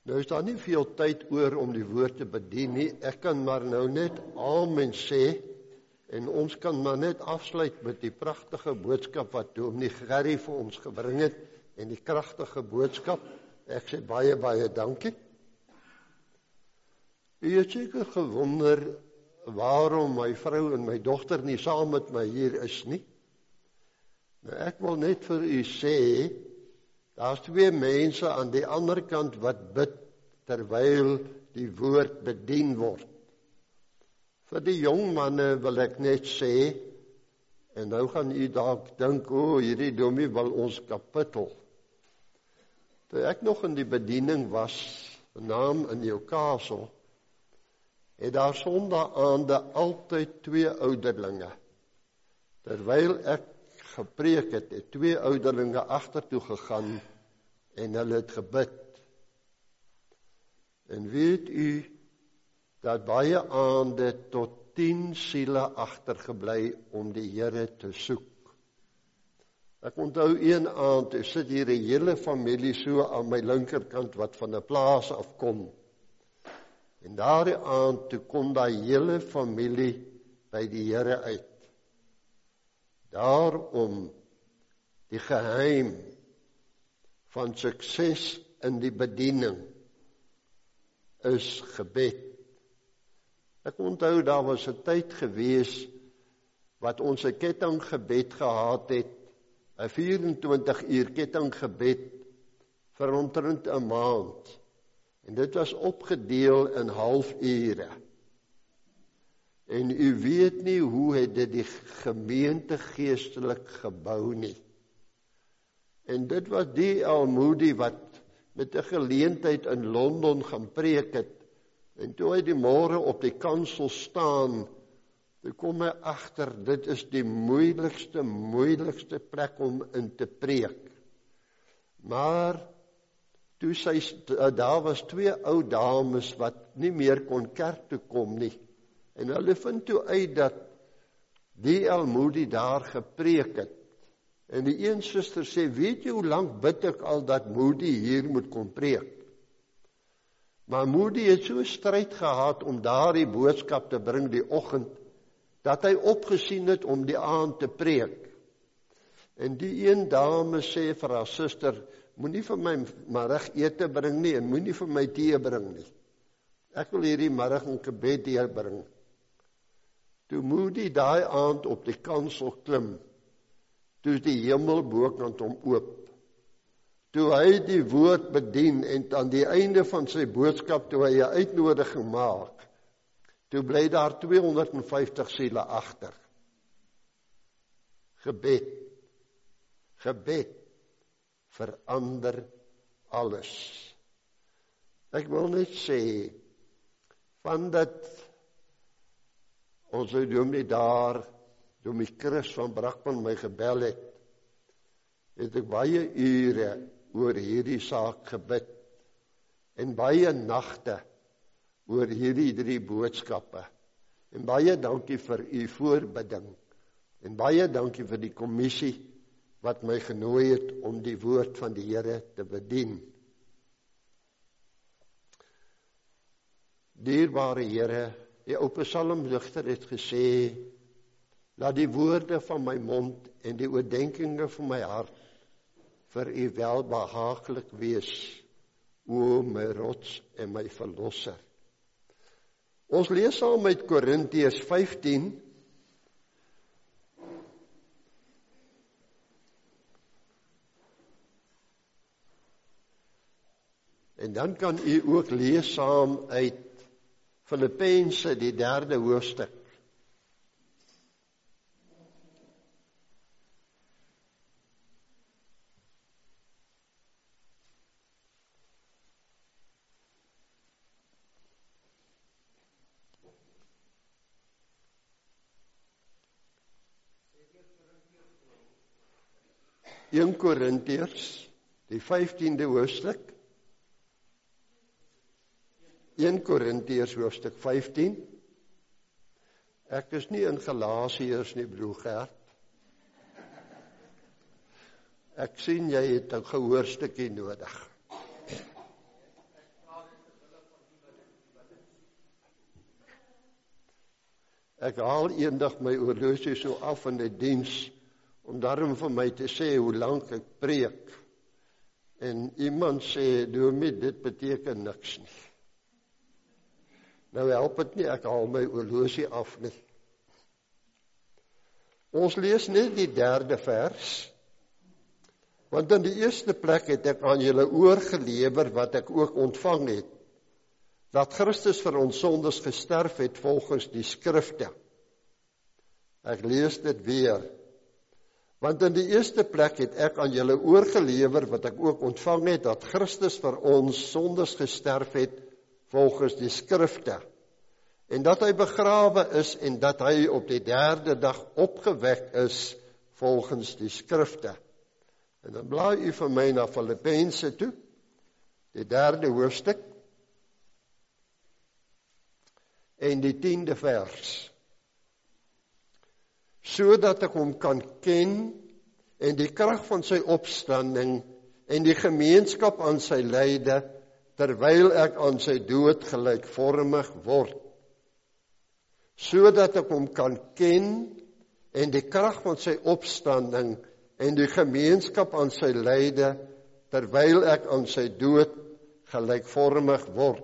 Nou is daar nie veel tyd oor om die woord te bedien nie. Ek kan maar nou net amen sê, en ons kan maar net afsluit met die pragtige boodskap wat Dominee Gerry vir ons gebring het, en die kragtige boodskap. Ek sê baie, baie dankie. U het seker gewonder waarom my vrou en my dogter nie saam met my hier is nie. Nou, ek wil net vir u sê, daar's twee mense aan die ander kant wat bid terwyl die woord bedien word. Vir die jong manne wil ek net sê, en nou gaan u dalk dink, hierdie dominee wil ons kapittel. Toe ek nog in die bediening was, naam in Newcastle, het daar sondagaande altyd twee ouderlinge. Terwyl ek gepreek het, het twee ouderlinge agtertoe gegaan en hulle het gebid. En weet u dat baie aande tot 10 siele agtergebly om die Here te soek. Ek onthou een aand, ek sit hier 'n hele familie so aan my linkerkant wat van 'n plaas afkom. En daardie aand toe kom daai hele familie by die Here uit. Daarom die geheim van sukses in die bediening is gebed. Ek onthou daar was 'n tyd gewees wat ons 'n kettinggebed gehad het, 'n 24 uur kettinggebed vir omtrent 'n maand. En dit was opgedeel in halfure. En u weet nie hoe het dit die gemeente geestelik gebou nie. En dit was D.L. Moody wat met 'n geleentheid in Londen gaan preek het. En toe hy die môre op die kansel staan, toe kom hy agter, dit is die moeilikste plek om in te preek. Maar toe daar was twee ou dames wat nie meer kon kerk toe kom nie. En hulle vind toe uit dat D.L. Moody daar gepreek het. En die een suster sê, weet jy hoe lank bid ek al dat Moody hier moet kom preek? Maar Moody het so stryd gehad om daardie boodskap te bring die oggend, dat hy opgesien het om die aand te preek. En die een dame sê vir haar suster, moenie vir my middag ete bring nie, en moenie vir my tee bring nie. Ek wil hierdie middag 'n gebed deurbring. Toe Moody daai aand op die kansel klim, toe is die hemel bokant hom oop. Toe hy die woord bedien, en aan die einde van sy boodskap, toe hy 'n uitnodiging maak, toe bly daar 250 siele agter. Gebed verander alles. Ek wil net sê, van dat ons dominee daar, dominee Chris van Brakpan my gebel het ek baie ure oor hierdie saak gebid, en baie nagte oor hierdie 3 boodskappe, en baie dankie vir u voorbidding, en baie dankie vir die kommissie wat my genooi het om die woord van die Here te bedien. Dierbare Here, die ou psalmdigter het gesê, laat die woorde van my mond en die oordeenkinge van my hart vir u welbehaaglik wees, o my rots en my verlosser. Ons lees saam met Korintiërs 15, en dan kan u ook lees saam uit Filippense, die 3de hoofstuk. In Korintiërs, die 15de hoofstuk. 1 Korintiërs hoofstuk 15. Ek is nie in Galasiërs nie, broer Gert. Ek sien jy het 'n gehoorstukkie nodig. Ek haal eendag my horlosie so af in die diens, om daarom vir my te sê hoe lank ek preek. En iemand sê, Dominee, dit beteken niks nie. Nou help het nie, ek haal my horlosie af nie. Ons lees net die 3de vers, want in die eerste plek het ek aan julle oorgelewer wat ek ook ontvang het, dat Christus vir ons sondes gesterf het volgens die skrifte. Ek lees dit weer. Want in die eerste plek het ek aan julle oorgelewer wat ek ook ontvang het, dat Christus vir ons sondes gesterf het volgens die skrifte. En dat hy begrawe is en dat hy op die 3de dag opgewek is volgens die skrifte. En dan blaai u vir my na Filippense toe, die 3de hoofstuk, en die 10de vers. Sodat ek hom kan ken en die krag van sy opstanding en die gemeenskap aan sy lyde, terwyl ek aan sy dood gelykvormig word. Sodat ek hom kan ken en die krag van sy opstanding en die gemeenskap aan sy lyde, terwyl ek aan sy dood gelykvormig word.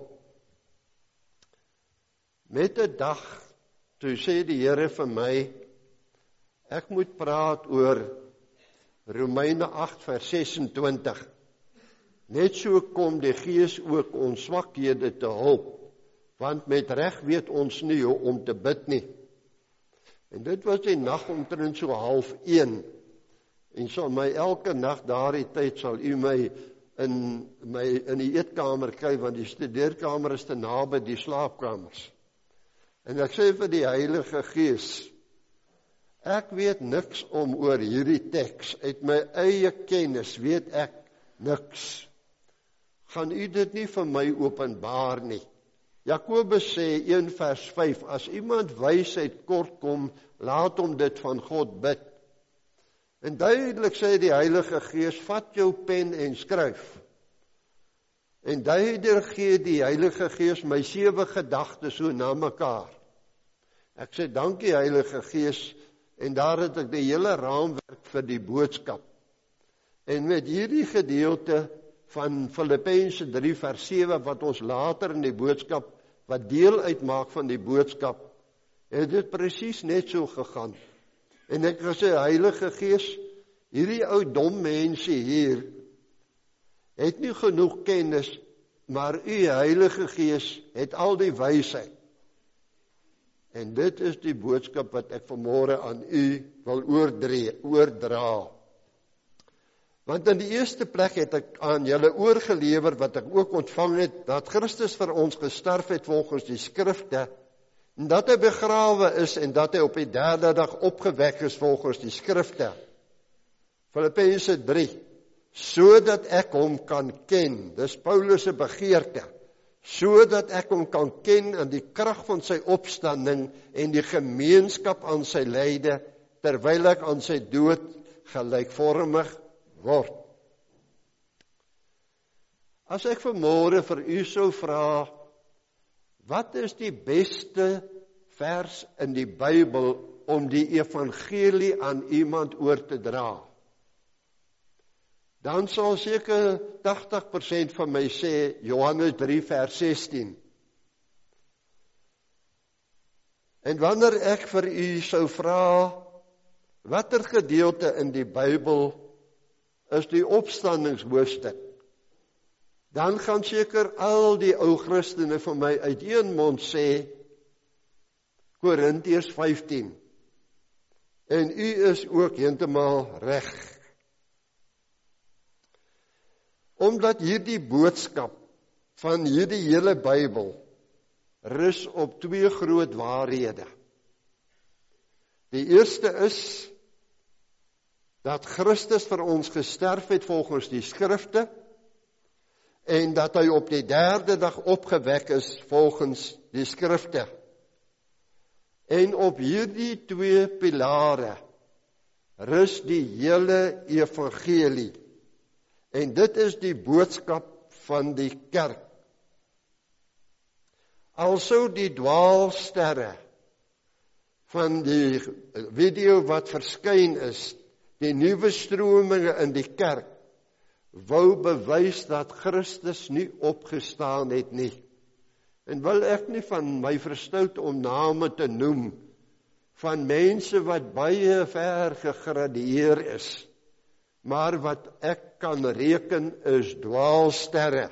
Met 'n dag, toe sê die Here vir my, ek moet praat oor Romeine 8 vers 26. Net so kom die Gees ook ons swakhede te hulp, want met reg weet ons nie hoe om te bid nie. En dit was die nag omtrent so 12:30, en so my elke nag daardie tyd sal u my in die eetkamer kry, want die studeerkamer is te naby die slaapkamers. En ek sê vir die Heilige Gees, ek weet niks om oor hierdie teks, uit my eie kennis weet ek niks. Gaan u dit nie vir my openbaar nie? Jakobus sê 1 vers 5, as iemand wysheid kort kom, laat hom dit van God bid. En duidelik sê die Heilige Gees, vat jou pen en skryf. En duidelik gee die Heilige Gees my 7 gedagtes so na mekaar. Ek sê dankie Heilige Gees, en daar het ek die hele raamwerk vir die boodskap. En met hierdie gedeelte van Filippense 3 vers 7, wat ons later in die boodskap, wat deel uitmaak van die boodskap, het dit presies net so gegaan. En ek gesê, Heilige Gees, hierdie ou dom mense hier, het nie genoeg kennis, maar u Heilige Gees het al die wysheid. En dit is die boodskap wat ek vanmôre aan u wil oordra. Want in die eerste plek het ek aan julle oorgelewer wat ek ook ontvang het, dat Christus vir ons gesterf het volgens die skrifte, en dat hy begrawe is en dat hy op die 3de dag opgewek is volgens die skrifte. Filippense 3, sodat ek hom kan ken, dis Paulus se begeerte, sodat ek hom kan ken in die krag van sy opstanding en die gemeenskap aan sy lyde, terwyl ek aan sy dood gelykvormig word. As ek vanmôre vir u sou vra, wat is die beste vers in die Bybel om die evangelie aan iemand oor te dra? Dan sal seker 80% van my sê Johannes 3 vers 16. En wanneer ek vir u sou vra, watter gedeelte in die Bybel is die opstandingshoofstuk, dan gaan seker al die ou Christene van my uit een mond sê Korintiërs 15. En u is ook heeltemal reg. Omdat hierdie boodskap van hierdie hele Bybel rus op 2 groot waarhede. Die eerste is dat Christus vir ons gesterf het volgens die skrifte en dat hy op die 3de dag opgewek is volgens die skrifte. En op hierdie 2 pilare rus die hele evangelie. En dit is die boodskap van die kerk. Alsou die dwaalsterre van die video wat verskyn is, die nuwe strominge in die kerk, wou bewys dat Christus nie opgestaan het nie. En wil ek nie van my verstout om name te noem, van mense wat baie ver gegradueer is, maar wat ek kan reken is dwaalsterre.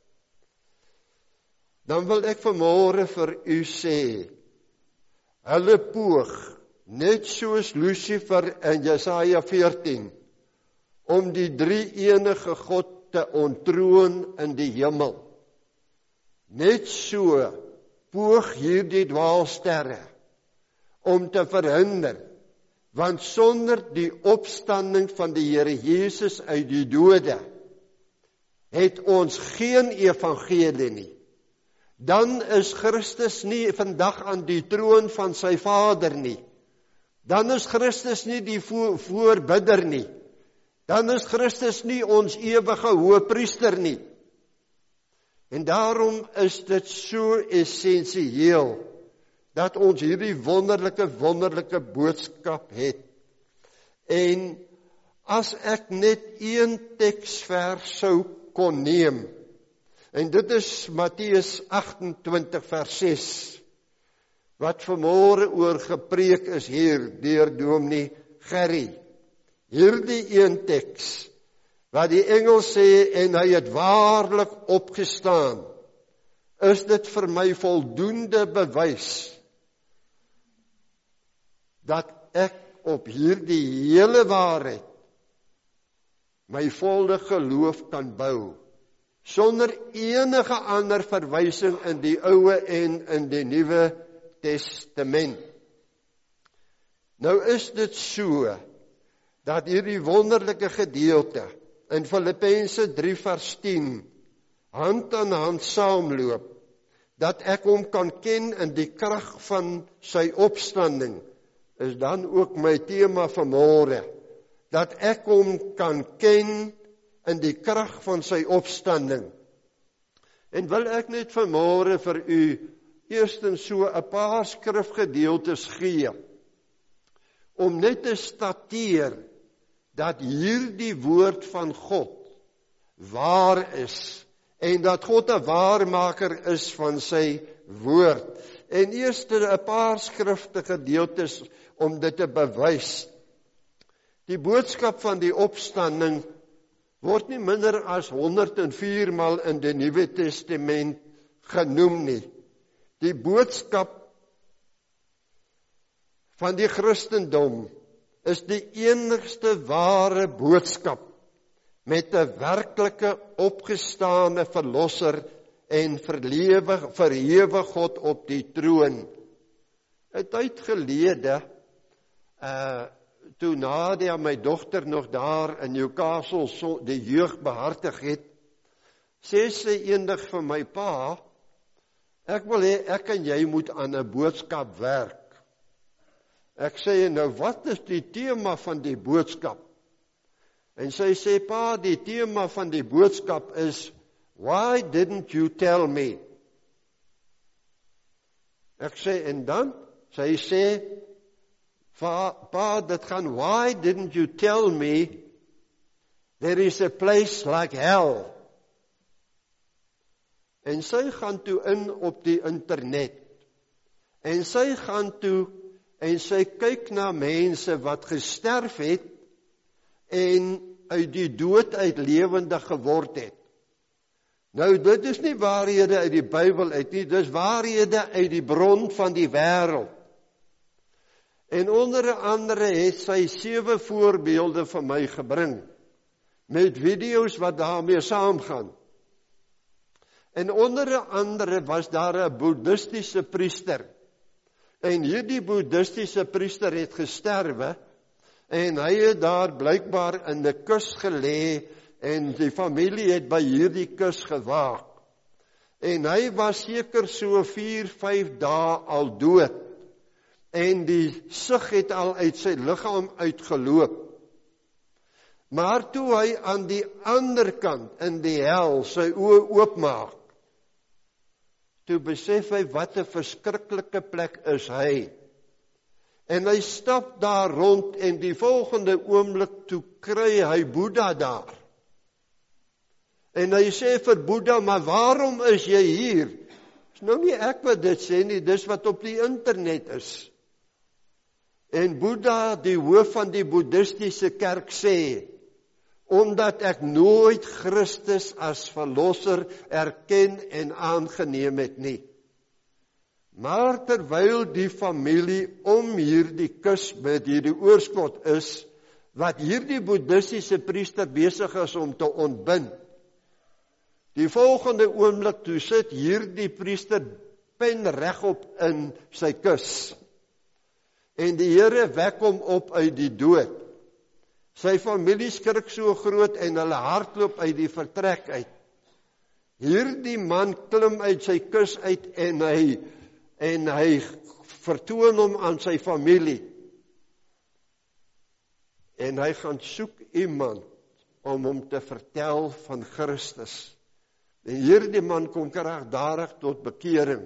Dan wil ek vanmôre vir u sê, hulle poog, net soos Lucifer in Jesaja 14, om die drie enige God te ontroon in die hemel. Net so poog hierdie dwaalsterre om te verhinder, want sonder die opstanding van die Here Jesus uit die dode, het ons geen evangelie nie. Dan is Christus nie vandag aan die troon van sy Vader nie. Dan is Christus nie die voorbidder nie. Dan is Christus nie ons ewige hoëpriester nie. En daarom is dit so essensieel dat ons hierdie wonderlike boodskap het. En as ek net een teksvers sou kon neem, en dit is Matteus 28 vers 6, wat vanmôre oor gepreek is hier deur Dominee Gerry. Hierdie een teks, wat die engel sê, en hy het waarlik opgestaan, is dit vir my voldoende bewys, dat ek op hierdie hele waarheid, my volle geloof kan bou, sonder enige ander verwysing in die Ou en in die Nuwe Testament. Nou is dit so, dat hierdie wonderlike gedeelte in Filippense 3 vers 10 hand aan hand saamloop, dat ek hom kan ken in die krag van sy opstanding, is dan ook my tema vanmôre, dat ek hom kan ken in die krag van sy opstanding. En wil ek net vanmôre vir u eerstens so 'n paar skrifgedeeltes gee, om net te stateer dat hierdie woord van God waar is, en dat God 'n waarmaker is van sy woord. En eers 'n paar skrifgedeeltes om dit te bewys. Die boodskap van die opstanding word nie minder as 104 maal in die Nuwe Testament genoem nie. Die boodskap van die Christendom is die enigste ware boodskap met 'n werklike opgestane verlosser en verhewe God op die troon. 'n Tyd gelede, toe Nadia, my dogter, nog daar in Newcastle die jeug behartig het, sê sy eendag vir my pa, ek wil hê ek en jy moet aan 'n boodskap werk. Ek sê, nou wat is die tema van die boodskap? En sy sê, pa, die tema van die boodskap is, why didn't you tell me? Ek sê, en dan? Sy sê, pa, dit gaan, why didn't you tell me there is a place like hell? En sy gaan toe in op die internet. En sy gaan toe en sy kyk na mense wat gesterf het en uit die dood uit lewendig geword het. Nou, dit is nie waarhede uit die Bybel uit nie, dis waarhede uit die bron van die wêreld. En onder andere het sy 7 voorbeelde vir my gebring, met video's wat daarmee saamgaan. En onder andere was daar 'n boeddhistiese priester, en hierdie boeddhistiese priester het gesterwe, en hy het daar blykbaar in 'n kus gelê, en die familie het by hierdie kus gewaak. En hy was seker so 4-5 dae al dood, en die sig het al uit sy liggaam uitgeloop. Maar toe hy aan die ander kant in die hel sy oë oopmaak, toe besef hy wat 'n verskriklike plek is hy. En hy stap daar rond en die volgende oomblik toe kry hy Boeddha daar. En hy sê vir Boeddha, maar waarom is jy hier? Dis nou nie ek wat dit sê nie, dis wat op die internet is. En Boeddha, die hoof van die boeddhistiese kerk sê, omdat ek nooit Christus as verlosser erken en aangeneem het nie. Maar terwyl die familie om hierdie kus met hierdie oorskot is, wat hierdie boeddhistiese priester besig is om te ontbind, die volgende oomblik toe sit hierdie priester pen regop in sy kus. En die Here wek hom op uit die dood. Sy familie skrik so groot en hulle hardloop uit die vertrek uit. Hierdie man klim uit sy kus uit en hy vertoon hom aan sy familie. En hy gaan soek iemand om hom te vertel van Christus. En hierdie man kom kragtadig tot bekering.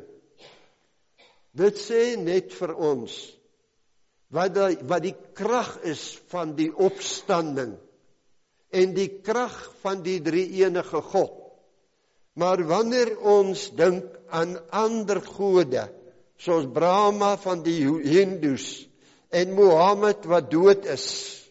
Dit sê net vir ons wat die krag is van die opstanding en die krag van die drie-enige God. Maar wanneer ons dink aan ander gode, soos Brahma van die Hindoes en Mohammed wat dood is,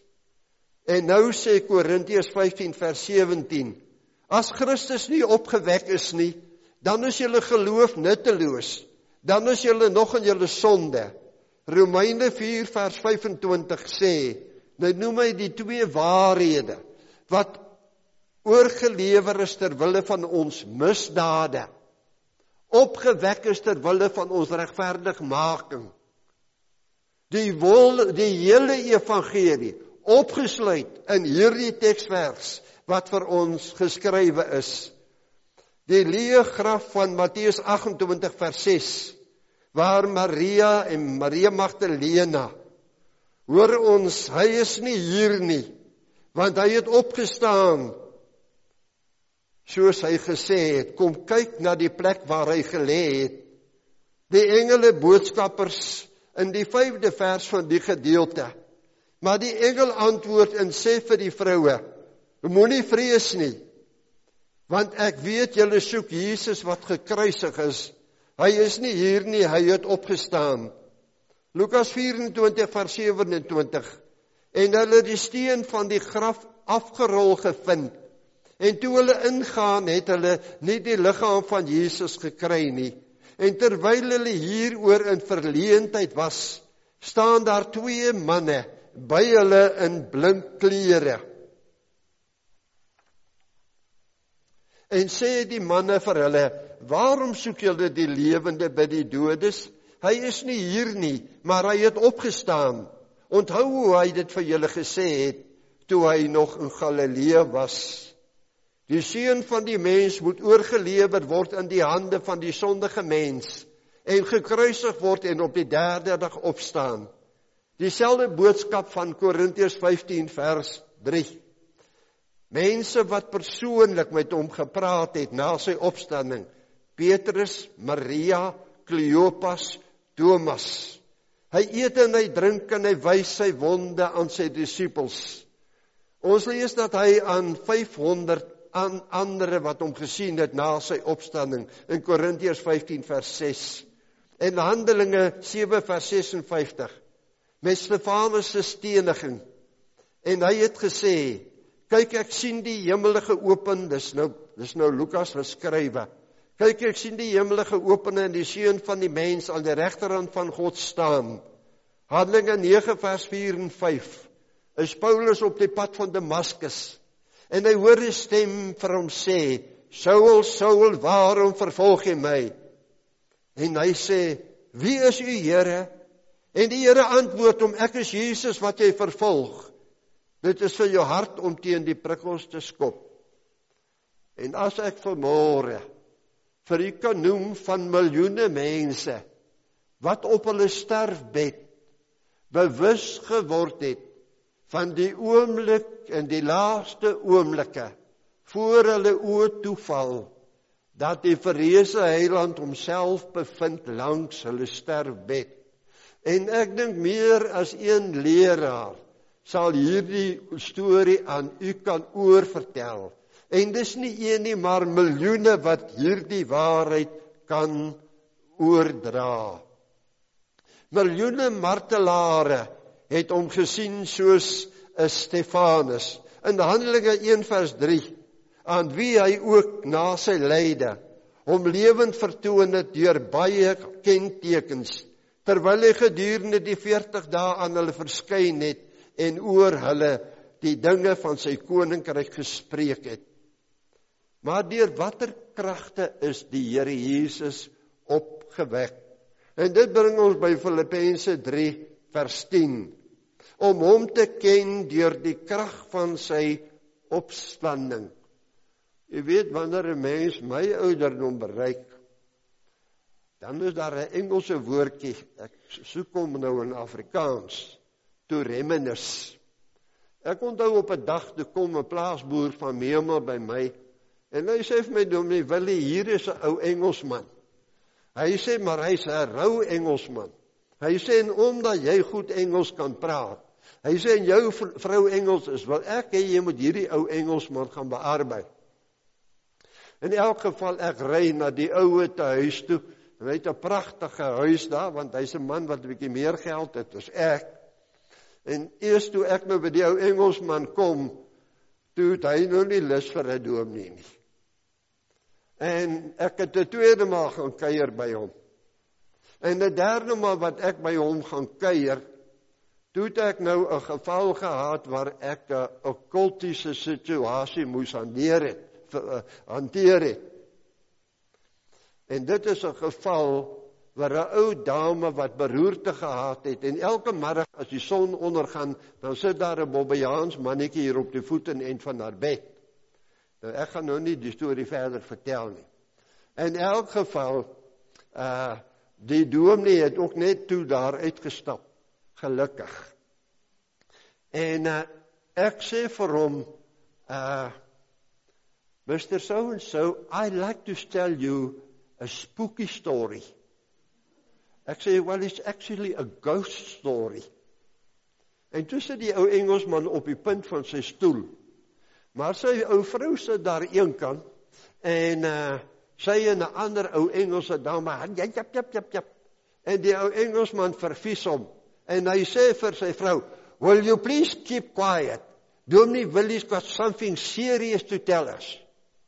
en nou sê Korintiërs 15 vers 17, as Christus nie opgewek is nie, dan is julle geloof nutteloos, dan is julle nog in julle sonde. Romeine 4 vers 25 sê, nou noem hy die twee waarhede, wat oorgelewer is terwille van ons misdade, opgewek is terwille van ons regverdigmaking. Die hele evangelie, opgesluit in hierdie teksvers, wat vir ons geskrywe is. Die leë graf van Matteus 28 vers 6, waar Maria en Maria Magdalena, hoor ons, hy is nie hier nie, want hy het opgestaan, soos hy gesê het, kom kyk na die plek waar hy gelê het. Die engele boodskappers in die 5de vers van die gedeelte, maar die engel antwoord en sê vir die vroue, moenie vrees nie, want ek weet julle soek Jesus wat gekruisig is. Hy is nie hier nie, hy het opgestaan. Lukas 24 vers 27. En hulle die steen van die graf afgerol gevind. En toe hulle ingaan, het hulle nie die liggaam van Jesus gekry nie. En terwyl hulle hieroor in verleentheid was, staan daar twee manne by hulle in blink klere. En sê die manne vir hulle, waarom soek julle die lewende by die doodes? Hy is nie hier nie, maar hy het opgestaan. Onthou hoe hy dit vir julle gesê het, toe hy nog in Galilea was. Die seun van die mens moet oorgelewer word in die hande van die sondige mens, en gekruisig word en op die 3de dag opstaan. Dieselfde boodskap van Korintiërs 15 vers 3. Mense wat persoonlik met hom gepraat het na sy opstanding, Petrus, Maria, Kleopas, Thomas. Hy eet en hy drink en hy wys sy wonde aan sy disippels. Ons lees dat hy aan 500 andere wat hom gesien het na sy opstanding, in Korintiërs 15 vers 6. En Handelinge 7 vers 56, met Stefanus se steniging. En hy het gesê, kyk, ek sien die hemele geopen, dis nou Lukas geskrywe. Kyk, ek sien die hemele geopen en die seun van die mens aan die regterhand van God staan. Handelinge 9 vers 4 en 5. Is Paulus op die pad van Damaskus. En hy hoor 'n stem vir hom sê, Saul, Saul, waarom vervolg jy my? En hy sê, wie is u, Here? En die Here antwoord hom, ek is Jesus wat jy vervolg. Dit is vir jou hart om teen die prikkels te skop. En as ek vanmôre vir u kan noem van miljoene mense, wat op hulle sterfbed bewus geword het van die oomblik en die laaste oomblikke voor hulle oë toeval, dat die verreëse Heiland homself bevind langs hulle sterfbed. En ek dink meer as een leraar sal hierdie storie aan u kan oorvertel. En dis nie een nie, maar miljoene wat hierdie waarheid kan oordra. Miljoene martelare het hom gesien soos 'n Stefanus. In Handelinge 1:3, aan wie hy ook na sy lyde hom lewend vertoon het deur baie kentekens, terwyl hy gedurende die 40 dae aan hulle verskyn het en oor hulle die dinge van sy koninkryk gespreek het. Maar deur watter kragte is die Here Jesus opgewek? En dit bring ons by Filippense 3:10. Om hom te ken deur die krag van sy opstanding. Jy weet, wanneer 'n mens my ouderdom bereik, dan is daar 'n Engelse woordjie, ek soek hom nou in Afrikaans, to reminisce. Ek onthou op 'n dag, toe kom 'n plaasboer van Meemel by my, en hy sê vir my, Dominee Willie, hier is 'n ou Engelsman. Hy sê, maar hy's 'n rou Engelsman. Hy sê, en omdat jy goed Engels kan praat, hy sê, en jou vrou Engels is, wel ek hê jy moet hierdie ou Engelsman gaan bearbeid. In elk geval, ek ry na die ouwe te huis toe, en hy het 'n pragtige huis daar, want hy's 'n man wat 'n bietjie meer geld het as ek. En eers toe ek nou by die ou Engelsman kom, toe het hy nou nie lus vir 'n dominee nie. En ek het 'n tweede maal gaan kuier by hom. En 'n derde maal wat ek by hom gaan kuier, toe het ek nou 'n geval gehad waar ek 'n okkultiese situasie moes hanteer het. En dit is 'n geval waar 'n ou dame wat beroerte gehad het, en elke middag as die son ondergaan, dan sit daar 'n Bobbejaans mannetjie hier op die voet en eind van haar bed. Nou, ek gaan nou nie die storie verder vertel nie. In elk geval, die dominee het ook net toe daar uitgestap, gelukkig. En ek sê vir hom, Mr. So-and-so, I'd like to tell you a spooky story. Ek sê, well, it's actually a ghost story. En toe sit die ou Engelsman op die punt van sy stoel. Maar sy ou vrou sit daar een kant, en sy en 'n ander ou Engelse dame, jap. En die ou Engelsman vervies hom, en hy sê vir sy vrou, will you please keep quiet? Dominee Willie's got something serious to tell us.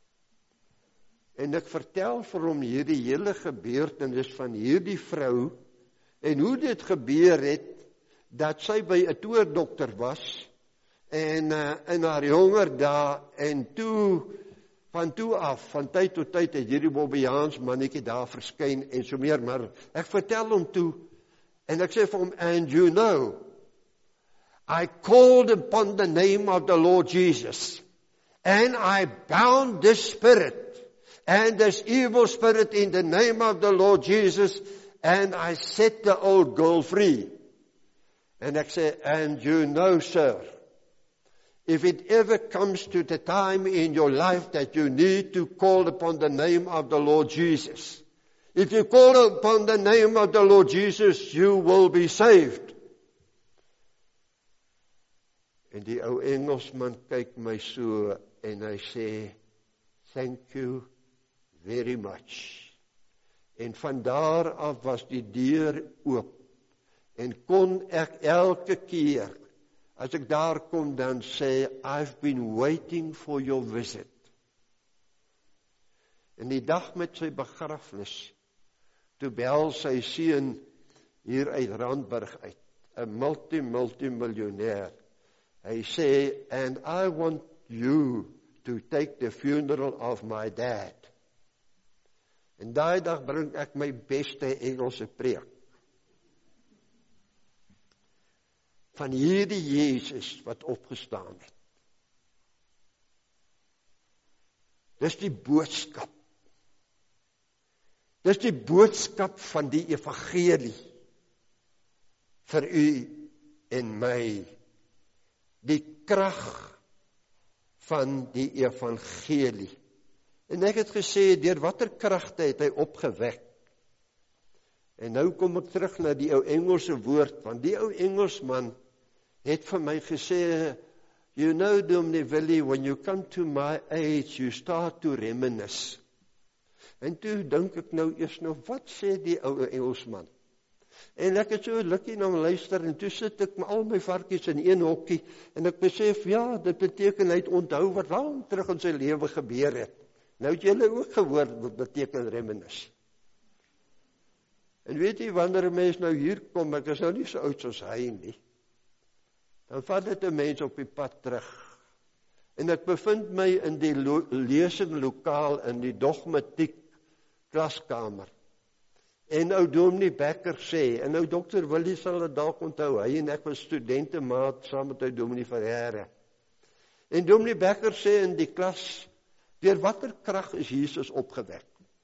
En ek vertel vir hom hierdie hele gebeurtenis van hierdie vrou, en hoe dit gebeur het, dat sy by 'n toordokter was, en in haar jonger dae, en toe, van tyd tot tyd, het hierdie Bobbejaans mannetjie daar verskyn, en so meer, maar ek vertel hom toe, en ek sê vir hom, and you know, I called upon the name of the Lord Jesus, and I bound this spirit, and this evil spirit in the name of the Lord Jesus, and I set the old girl free. And ek sê, and you know, sir, if it ever comes to the time in your life that you need to call upon the name of the Lord Jesus, if you call upon the name of the Lord Jesus, you will be saved. En die ou Engelsman kyk my so, en hy sê, thank you very much. En van daar af was die deur oop, en kon ek elke keer, as ek daar kom, dan sê, I've been waiting for your visit. En die dag met sy begrafnis, toe bel sy seun hier uit Randburg uit, 'n multimiljonair. Hy sê, and I want you to take the funeral of my dad. En daai dag bring ek my beste Engelse preek. Van hierdie Jesus wat opgestaan het. Dis die boodskap. Dis die boodskap van die evangelie vir u en my. Die krag van die evangelie. En ek het gesê, deur watter kragte het hy opgewek? En nou kom ek terug na die ou Engelse woord, want die ou Engelsman het vir my gesê, you know, Dominee Willie, when you come to my age, you start to reminisce. En toe dink ek nou eers wat sê die ou Engelsman? En ek het so lukkie na hom luister, en toe sit ek met al my varkies in een hokkie, en ek besef, ja, dit beteken hy het onthou wat lang terug in sy lewe gebeur het. Nou het julle ook gehoor wat beteken reminisce. En weet jy, wanneer 'n mens nou hier kom, ek is nou nie so oud soos hy nie, dan vat dit 'n mens op die pad terug. En ek bevind my in die lesinglokaal in die dogmatiek klaskamer. En ou Dominee Becker sê, en ou Dr. Willie sal dit dalk onthou, hy en ek was studentemaat saam met ou Dominee Ferreira. En Dominee Becker sê in die klas, deur watter krag is Jesus opgewek?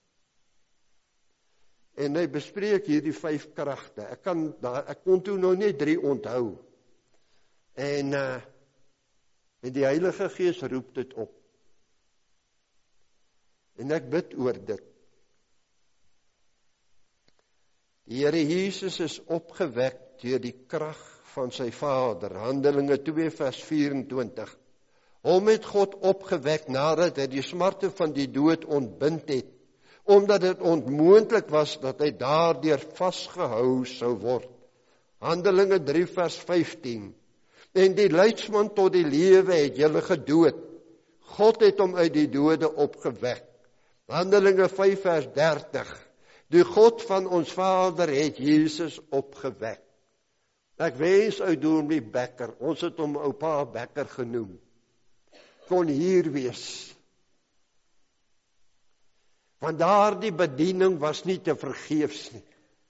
En hy bespreek hierdie 5 kragte. Ek kon toe nou net 3 onthou. En die Heilige Gees roep dit op. En ek bid oor dit. Die Here Jesus is opgewek deur die krag van sy Vader. Handelinge 2 vers 24. Hom het God opgewek nadat hy die smarte van die dood ontbind het, omdat dit onmoontlik was dat hy daardeur vasgehou sou word. Handelinge 3 vers 15. En die leidsman tot die lewe het julle gedood. God het hom uit die dode opgewek. Handelinge 5 vers 30. Die God van ons Vader het Jesus opgewek. Ek wens ou Dominee Becker, ons het hom ou Pa Becker genoem, kon hier wees. Want daardie bediening was nie te vergeefs nie.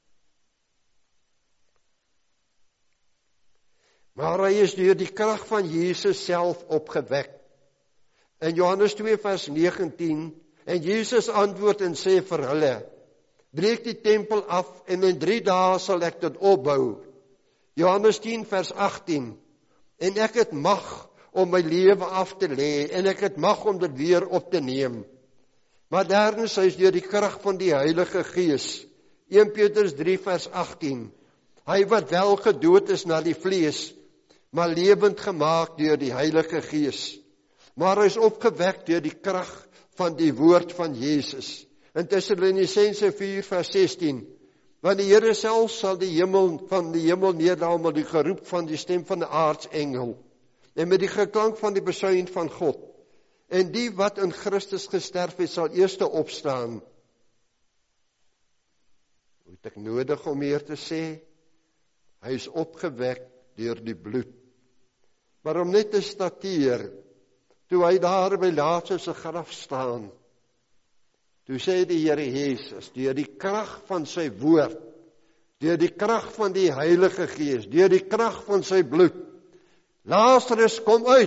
Maar hy is deur die krag van Jesus self opgewek. In Johannes 2 vers 19, en Jesus antwoord en sê vir hulle, breek die tempel af en in 3 dae sal ek dit opbou. Johannes 10 vers 18, en ek het mag om my lewe af te lê, en ek het mag om dit weer op te neem. Maar derdens is deur die krag van die Heilige Gees, 1 Petrus 3 vers 18, hy wat wel gedood is na die vlees, maar lewend gemaak deur die Heilige Gees. Maar hy is opgewek deur die krag van die woord van Jesus. In Tessalonisense 4 vers 16, want die Here self sal van die hemel neerdaal met die geroep van die stem van 'n aartsengel, en met die geklank van die besuin van God. En die wat in Christus gesterf het, sal eerste opstaan. Het ek nodig om hier te sê, hy is opgewek deur die bloed. Maar om net te stateer, toe hy daar by Lazarus se graf staan, toe sê die Here Jesus, deur die krag van sy woord, deur die krag van die Heilige Gees, deur die krag van sy bloed, Lazarus kom uit.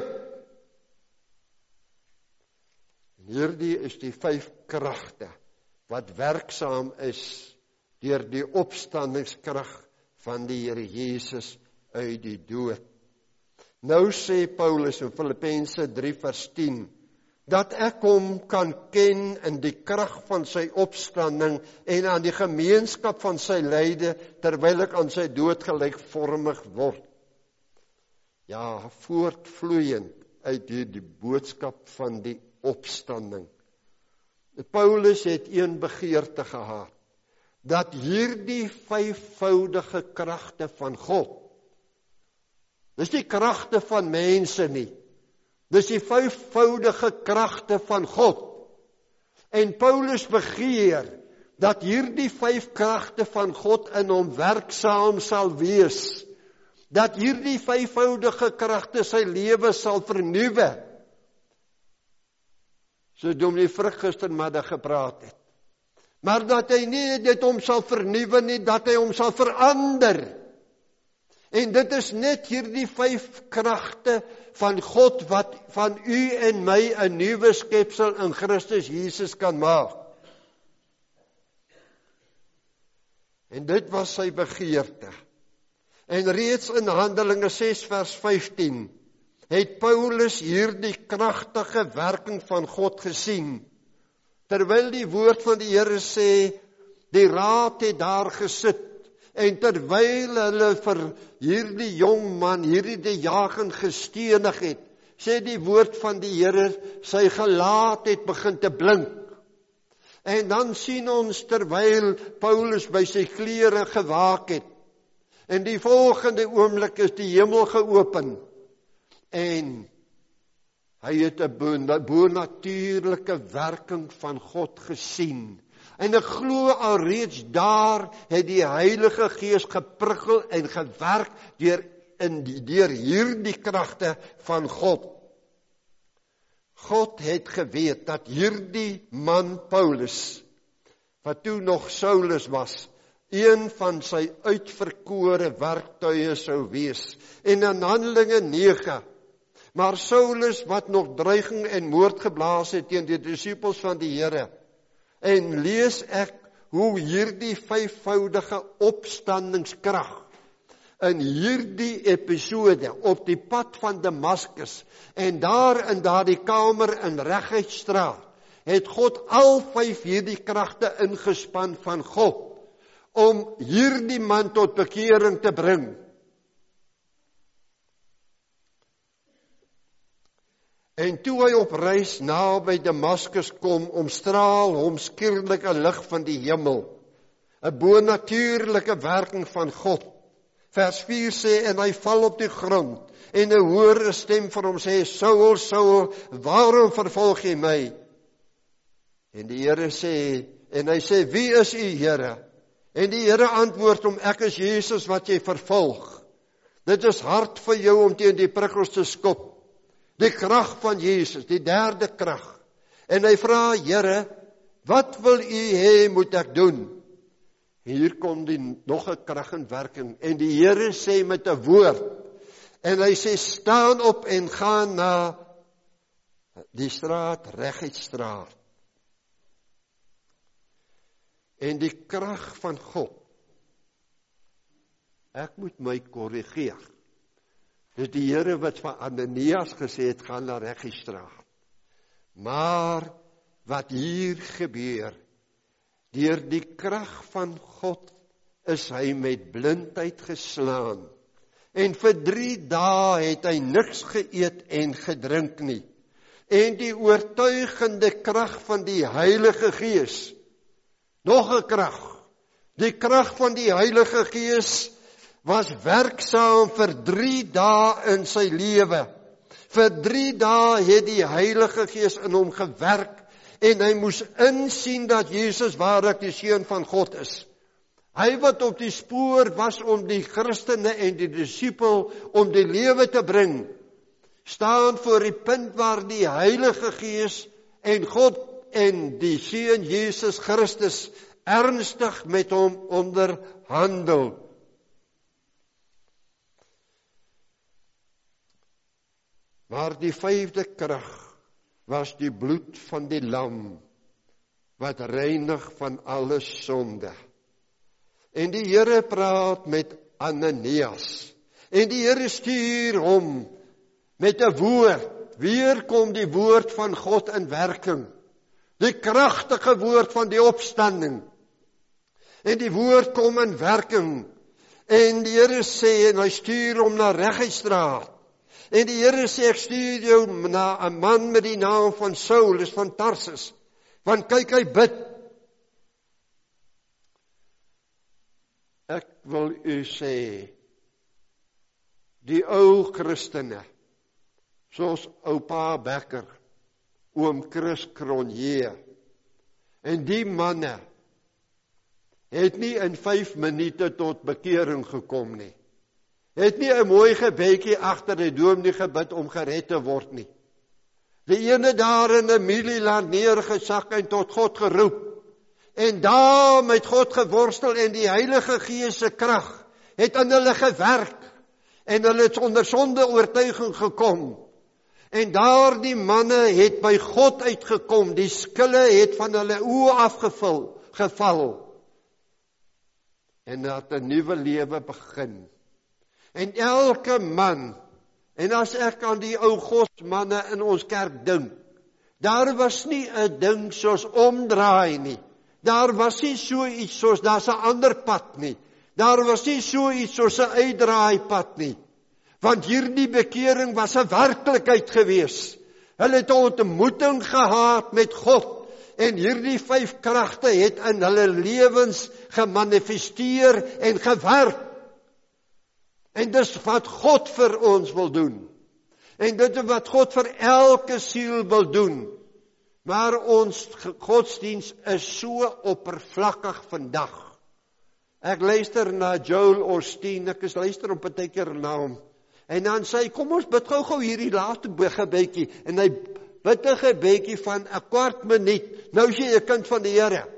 En hierdie is die 5 kragte wat werksaam is deur die opstandingskrag van die Here Jesus uit die dood. Nou sê Paulus in Filippense 3 vers 10, dat ek hom kan ken in die krag van sy opstanding en aan die gemeenskap van sy lyde, terwyl ek aan sy dood gelykvormig word. Ja, voortvloeiend uit die boodskap van die opstanding. Paulus het een begeerte gehad, dat hierdie 5voudige kragte van God, dis nie kragte van mense nie, dis die 5voudige kragte van God. En Paulus begeer dat hierdie 5 kragte van God in hom werksaam sal wees, dat hierdie 5voudige kragte sy lewe sal vernuwe. So Dominee Frik gistermiddag gepraat het. Maar dat hy nie dit hom sal vernuwe nie, dat hy hom sal verander. En dit is net hierdie 5 kragte van God wat van u en my 'n nuwe skepsel in Christus Jesus kan maak. En dit was sy begeerte. En reeds in Handelinge 6 vers 15 het Paulus hierdie kragtige werking van God gesien. Terwyl die woord van die Here sê, Die raad het daar gesit, en terwyl hulle vir hierdie jong man, hierdie diaken gestenig het, sê die woord van die Here, sy gelaat het begin te blink. En dan sien ons terwyl Paulus by sy klere gewaak het, en die volgende oomblik is die hemel geopen, en hy het 'n bonatuurlike werking van God gesien. En ek glo alreeds daar het die Heilige Gees geprikkel en gewerk deur hierdie kragte van God. God het geweet dat hierdie man Paulus, wat toe nog Saulus was, een van sy uitverkore werktuie sou wees. En in Handelinge 9, maar Saulus wat nog dreiging en moord geblaas het teen die disippels van die Here, en lees ek hoe hierdie vyfvoudige opstandingskrag in hierdie episode op die pad van Damaskus en daar in daardie kamer in Reguitstraat het God al 5 hierdie kragte ingespan van God om hierdie man tot bekering te bring. En toe hy op reis naby Damaskus kom, omstraal hom skielik 'n lig van die hemel, 'n bonatuurlike werking van God. Vers 4 sê, en hy val op die grond, en 'n hoor 'n stem van hom sê, Saul, Saul, waarom vervolg jy my? En die Here sê, en hy sê, wie is u, Here? En die Here antwoord hom, ek is Jesus wat jy vervolg. Dit is hard vir jou om teen die prikkels te skop. Die krag van Jesus, die derde krag. En hy vra, Here, wat wil u hê moet ek doen? Hier kom nog 'n krag in werking. En die Here sê met 'n woord. En hy sê, staan op en gaan na die straat, Reguitstraat. En die krag van God. Ek moet my korrigeer. Dis die Here wat van Ananias gesê het, gaan na Reguitstraat. Maar wat hier gebeur, deur die krag van God is hy met blindheid geslaan. En vir 3 dae het hy niks geëet en gedrink nie. En die oortuigende krag van die Heilige Gees, nog 'n krag, die krag van die Heilige Gees was werksaam vir 3 dae in sy lewe. Vir 3 dae het die Heilige Gees in hom gewerk en hy moes insien dat Jesus waarlik die Seun van God is. Hy wat op die spoor was om die Christene en die disipel om die lewe te bring, staan voor die punt waar die Heilige Gees en God en die Seun Jesus Christus ernstig met hom onderhandel. Maar die 5de krag was die bloed van die lam, wat reinig van alle sonde. En die Here praat met Ananias, en die Here stuur hom met 'n woord. Weer kom die woord van God in werking, die kragtige woord van die opstanding. En die woord kom in werking, en die Here sê, en hy stuur hom na Reguitstraat. En die Here sê, ek stuur jou na 'n man met die naam van Saulus van Tarsus, want kyk, hy bid. Ek wil u sê, die ou Christene, soos oupa Becker, oom Chris Cronje, en die manne, het nie in 5 minute tot bekering gekom nie. Het nie 'n mooi gebedjie agter die dominee gebid om gered te word nie. Die ene daar in 'n Milieland neergesak en tot God geroep. En daar met God geworstel en die Heilige Gees se krag het aan hulle gewerk. En hulle het onder sonde oortuiging gekom. En daar die manne het by God uitgekom. Die skille het van hulle oë afgeval. En dat 'n nuwe lewe begin. En elke man, en as ek aan die ou godsmanne in ons kerk dink, daar was nie 'n ding soos omdraai nie. Daar was nie so iets soos, daar's 'n ander pad nie. Daar was nie so iets soos 'n uitdraaipad nie. Want hierdie bekering was 'n werklikheid gewees. Hulle het 'n ontmoeting gehad met God. En hierdie 5 kragte het in hulle lewens gemanifesteer en gewerk. En dis wat God vir ons wil doen. En dit is wat God vir elke siel wil doen. Maar ons godsdiens is so oppervlakkig vandag. Ek luister na Joel Osteen, ek luister op 'n partykeer na hom. En dan sê hy, kom ons bid gou hierdie laaste gebedjie. En hy bid 'n gebedjie van 'n kwart minuut. Nou is jy 'n kind van die Here.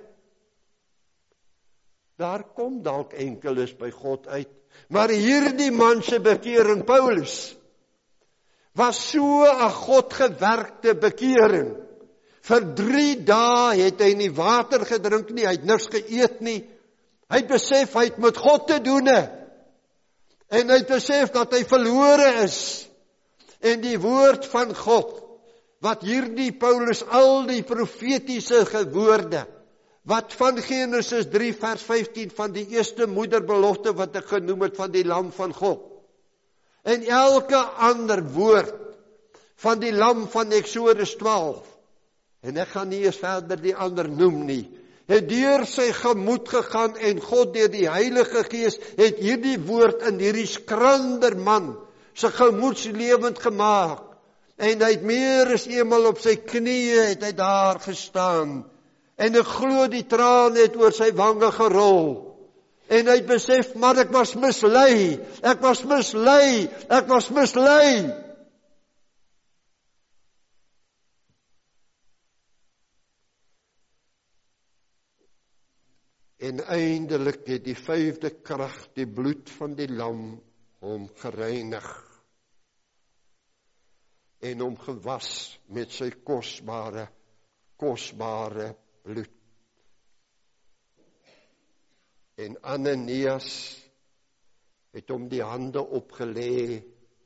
Daar kom dalk enkeles by God uit. Maar hierdie man se bekering, Paulus, was so 'n God gewerkte bekering. Vir 3 dae het hy nie water gedrink nie, hy het niks geëet nie. Hy het besef hy het met God te doen. En hy het besef dat hy verlore is. En die woord van God, wat hierdie Paulus, al die profetiese woorde, wat van Genesis 3 vers 15, van die eerste moederbelofte wat ek genoem het, van die lam van God. En elke ander woord, van die lam van Exodus 12, en ek gaan nie eers verder die ander noem nie, het deur sy gemoed gegaan, en God deur die Heilige Gees, het hierdie woord in hierdie skrander man, sy gemoedslewend gemaak, en hy het meer as eenmal op sy knieë, het hy daar gestaan, en ek glo die trane het oor sy wange gerol, en hy het besef, maar ek was mislei, ek was mislei, ek was mislei. En eindelik het die 5de krag, die bloed van die lam, hom gereinig en hom gewas met sy kosbare bloed. En Ananias het hom die hande opgelê.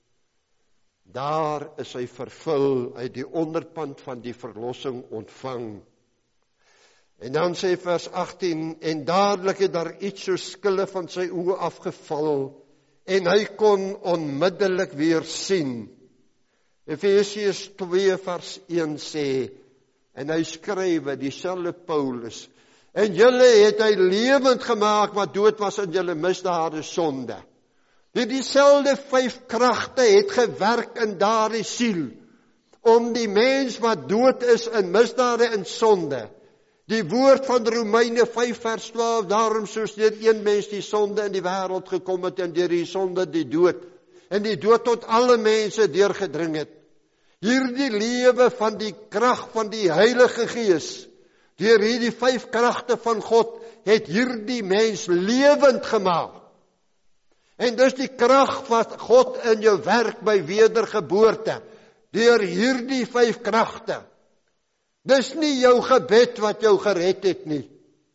Daar is hy vervul, uit die onderpand van die verlossing ontvang. En dan sê vers 18, en dadelik het daar iets so skille van sy oë afgeval, en hy kon onmiddellik weer sien. Efesiërs 2 vers 1 sê, en hy skrywe, dieselfde Paulus, en julle het hy lewend gemaak wat dood was in julle misdade sonde. Dieselfde 5 kragte het gewerk in daardie siel, om die mens wat dood is in misdade en sonde. Die woord van Romeine 5 vers 12, daarom soos deur een mens die sonde in die wêreld gekom het, en deur die sonde die dood, en die dood tot alle mense deurgedring het. Hierdie lewe van die krag van die Heilige Gees, deur hierdie 5 kragte van God, het hierdie mens lewend gemaak. En dis die krag wat God in jou werk by wedergeboorte, deur hierdie 5 kragte. Dis nie jou gebed wat jou gered het nie.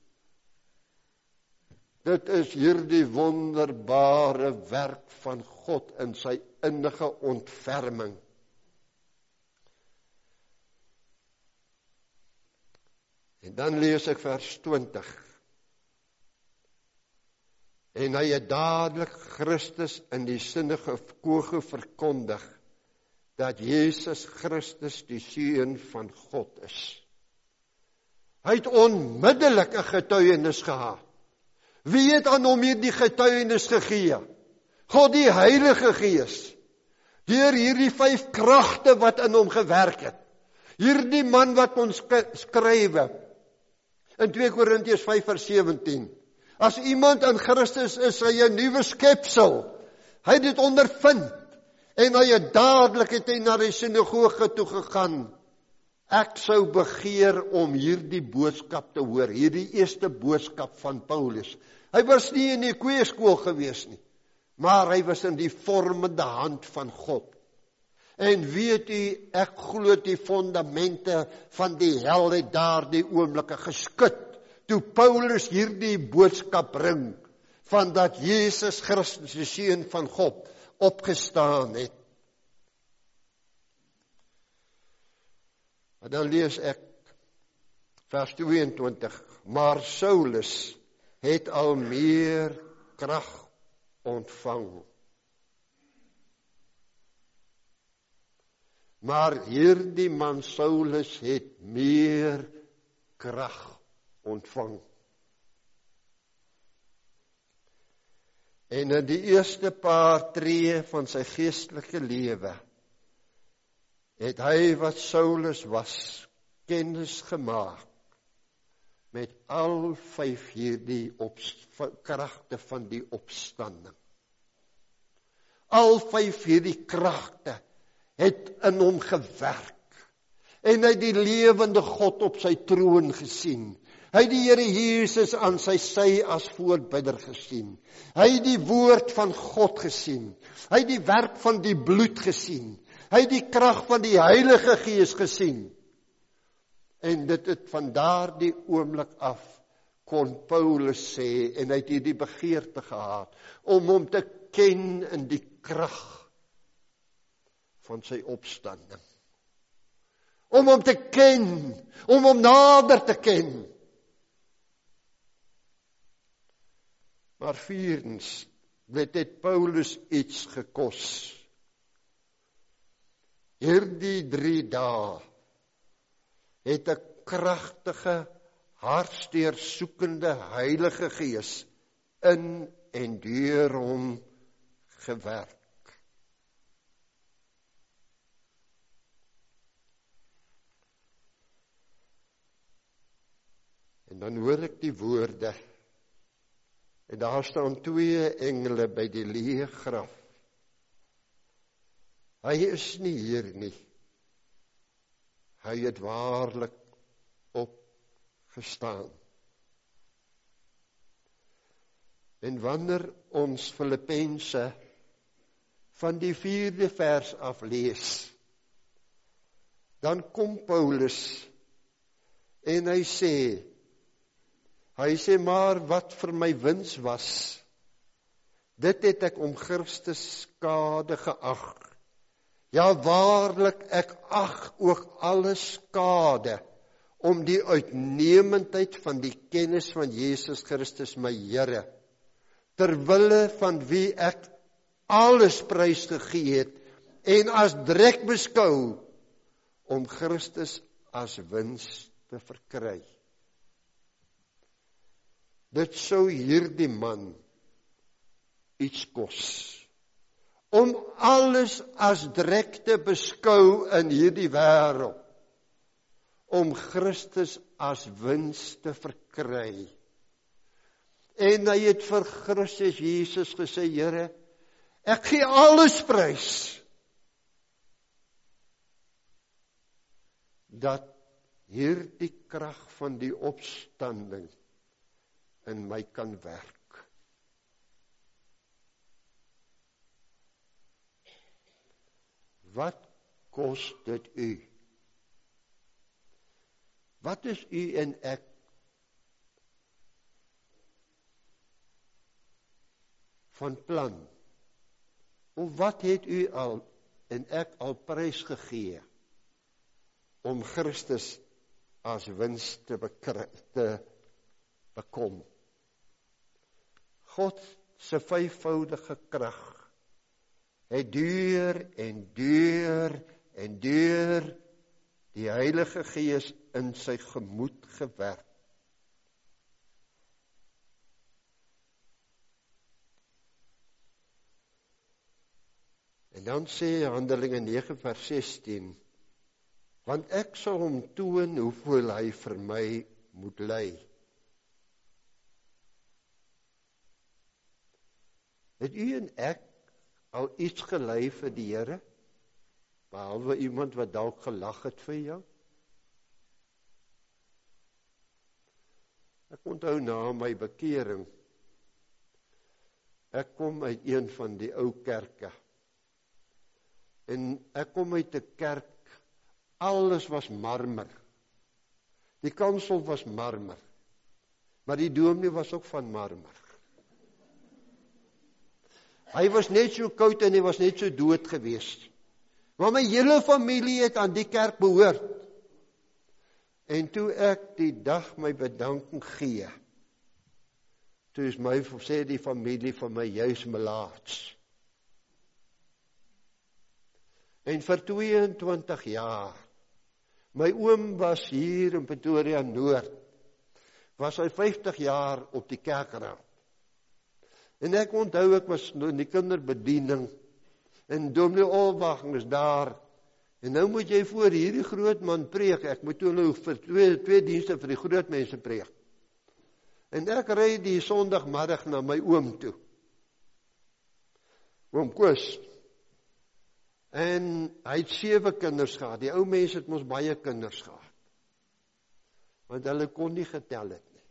Dit is hierdie wonderbare werk van God in sy innige ontferming. En dan lees ek vers 20. En hy het dadelik Christus in die sinagoge verkondig, dat Jesus Christus die Seun van God is. Hy het onmiddellik 'n getuienis gehad. Wie het aan hom hierdie getuienis gegee? God die Heilige Gees. Deur hierdie 5 kragte wat in hom gewerk het. Hierdie man wat ons skrywe in 2 Korintiërs 5 vers 17. As iemand in Christus is, hy 'n nuwe skepsel. Hy het dit ondervind. En hy het dadelik na die sinagoge toe gegaan. Ek sou begeer om hierdie boodskap te hoor, hierdie eerste boodskap van Paulus. Hy was nie in die kweeskool gewees nie, maar hy was in die vormende hand van God. En weet u, ek glo die fondamente van die hel het daardie oomblikke geskud, toe Paulus hierdie boodskap bring, van dat Jesus Christus, die Seun van God, opgestaan het. En dan lees ek vers 22, maar Saulus het al meer krag ontvang. Maar hierdie man Saulus het meer krag ontvang. En in die eerste paar tree van sy geestelike lewe het hy wat Saulus was, kennis gemaak met al 5 hierdie kragte van die opstanding. Al 5 hierdie kragte het in hom gewerk. En hy het die lewende God op sy troon gesien. Hy het die Here Jesus aan sy sy as voorbidder gesien. Hy het die woord van God gesien. Hy het die werk van die bloed gesien. Hy het die krag van die Heilige Gees gesien. En dit het van daardie oomblik af kon Paulus sê, en hy het hierdie begeerte gehad, om hom te ken in die krag van sy opstanding. Om hom te ken, om hom nader te ken. Maar vierdens, dit het Paulus iets gekos. Hierdie 3 dae het 'n kragtige, hartsteursoekende Heilige Gees in en deur hom gewerk. En dan hoor ek die woorde, en daar staan 2 engele by die leë graf. Hy is nie hier nie. Hy het waarlik opgestaan. En wanneer ons Filippense van die 4de vers af lees, dan kom Paulus en hy sê maar wat vir my wins was, dit het ek om Christus skade geag. Ja, waarlik, ek ag ook alles skade, om die uitnemendheid van die kennis van Jesus Christus my Here, terwille van wie ek alles prys gegee het, en as drek beskou, om Christus as wins te verkry. Dit sou hierdie man iets kos, om alles as drek te beskou in hierdie wêreld, om Christus as wins te verkry. En hy het vir Christus Jesus gesê, Here, ek gee alles prys, dat hierdie krag van die opstanding in my kan werk. Wat kos dit u? Wat is u en ek van plan? Of wat het u al en ek al prys gegee om Christus as wins te bekom? God se 5voudige krag het deur en deur en deur die Heilige Gees in sy gemoed gewerk. En dan sê Handelinge 9 vers 16, want ek sal hom toon hoeveel hy vir my moet ly. Het u en ek al iets gelei vir die Here, behalwe iemand wat dalk gelag het vir jou? Ek onthou na my bekering, ek kom uit een van die ou kerke, en ek kom uit 'n kerk, alles was marmer, die kansel was marmer, maar die dominee was ook van marmer. Hy was net so koud en hy was net so dood geweest. Maar my hele familie het aan die kerk behoort. En toe ek die dag my bedanking gee, toe is my, sê die familie van my, juis melaats. En vir 22 jaar, my oom was hier in Pretoria Noord, was hy 50 jaar op die kerkraad. En ek onthou, ek was in die kinderbediening, en Dominee Olbach is daar, en nou moet jy voor hierdie groot man preek, ek moet toe nou vir twee dienste vir die groot mense preek. En ek ry die Sondagmiddag na my oom toe, oom Koos, en hy het 7 kinders gehad, die ou mense het mos baie kinders gehad, want hulle kon nie getel het nie.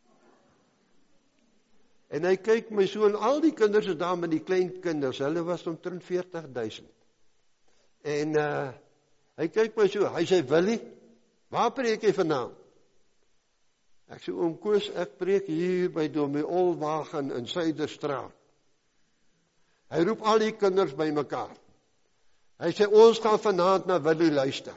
En hy kyk my so, en al die kinders is daar met die klein kinders, hulle was omtrent 40.000. En hy kyk my so, hy sê, Willie, waar preek jy vandaan? Ek sê, oom Koos, ek preek hier by Dominee Olwagen in Suiderstraat. Hy roep al die kinders by mekaar. Hy sê, ons gaan vanaand na Willie luister.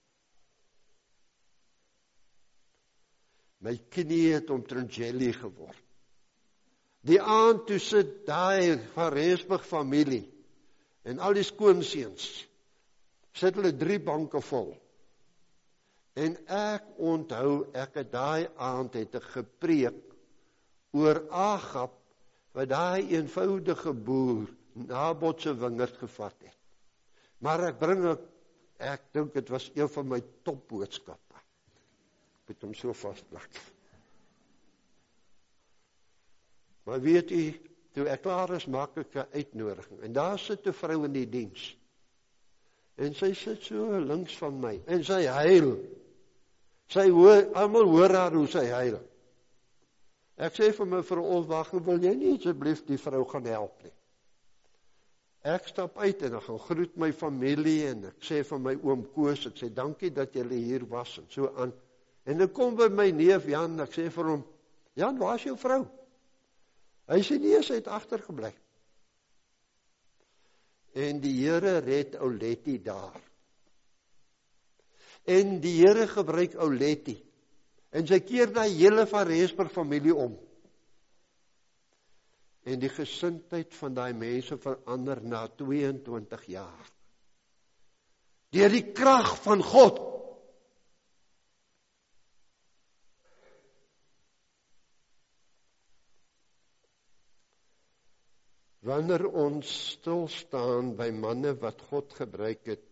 My knie het omtrent jelly geword. Die aand toe sit daai van Rensburg familie en al die skoonseens, sit hulle 3 banke vol. En ek onthou, ek het daai aand het ek gepreek oor Agab, wat daai eenvoudige boer Nabot se wingerd gevat het. Maar ek dink dit was een van my topboodskappe. Ek moet hom so vastplak. Maar weet u, toe ek klaar is, maak ek 'n uitnodiging. En daar sit 'n vrou in die diens. En sy sit so links van my. En sy huil. Sy hoor, almal hoor haar hoe sy huil. Ek sê vir mevrou Olwagen, wil jy nie asseblief die vrou gaan help nie? Ek stap uit en ek gaan groet my familie en ek sê vir my oom Koos, ek sê dankie dat julle hier was en so aan. En ek kom by my neef Jan, ek sê vir hom, Jan, waar is jou vrou? Hy sê nee, sy het agtergebly. En die Here red Ouletty daar. En die Here gebruik Ouletty. En sy keer die hele van Rensburg familie om. En die gesindheid van daai mense verander na 22 jaar. Deur die krag van God. Wanneer ons stil staan by manne wat God gebruik het,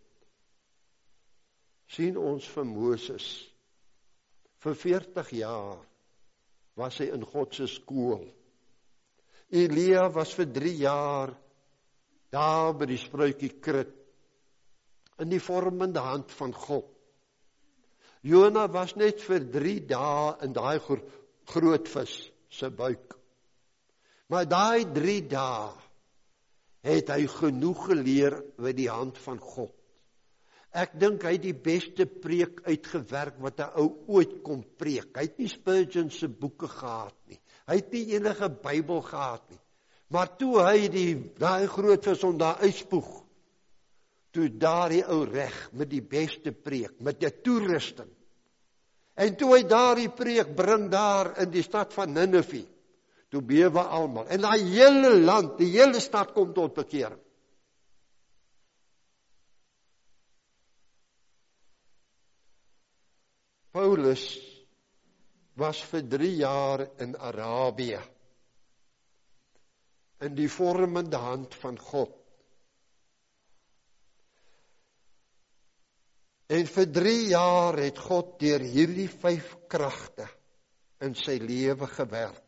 sien ons vir Moses. Vir 40 jaar was hy in God se skool. Elia was vir 3 jaar daar by die spruitjiekrit in die vormende hand van God. Jona was net vir 3 dae in daai groot vis se buik. Maar daai 3 dae het hy genoeg geleer by die hand van God. Ek dink hy het die beste preek uitgewerk wat 'n ou ooit kon preek. Hy het nie Spurgeon se boeke gehad nie. Hy het nie enige Bybel gehad nie. Maar toe hy daai groot vis om daar uitspoeg, toe daardie ou reg met die beste preek, met 'n toerusting. En toe hy daardie preek bring daar in die stad van Ninive, toe bewe almal. En daai hele land, die hele stad kom tot bekering. Paulus was vir 3 jaar in Arabië, in die vormende hand van God. En vir 3 jaar het God deur hierdie 5 kragte in sy lewe gewerk.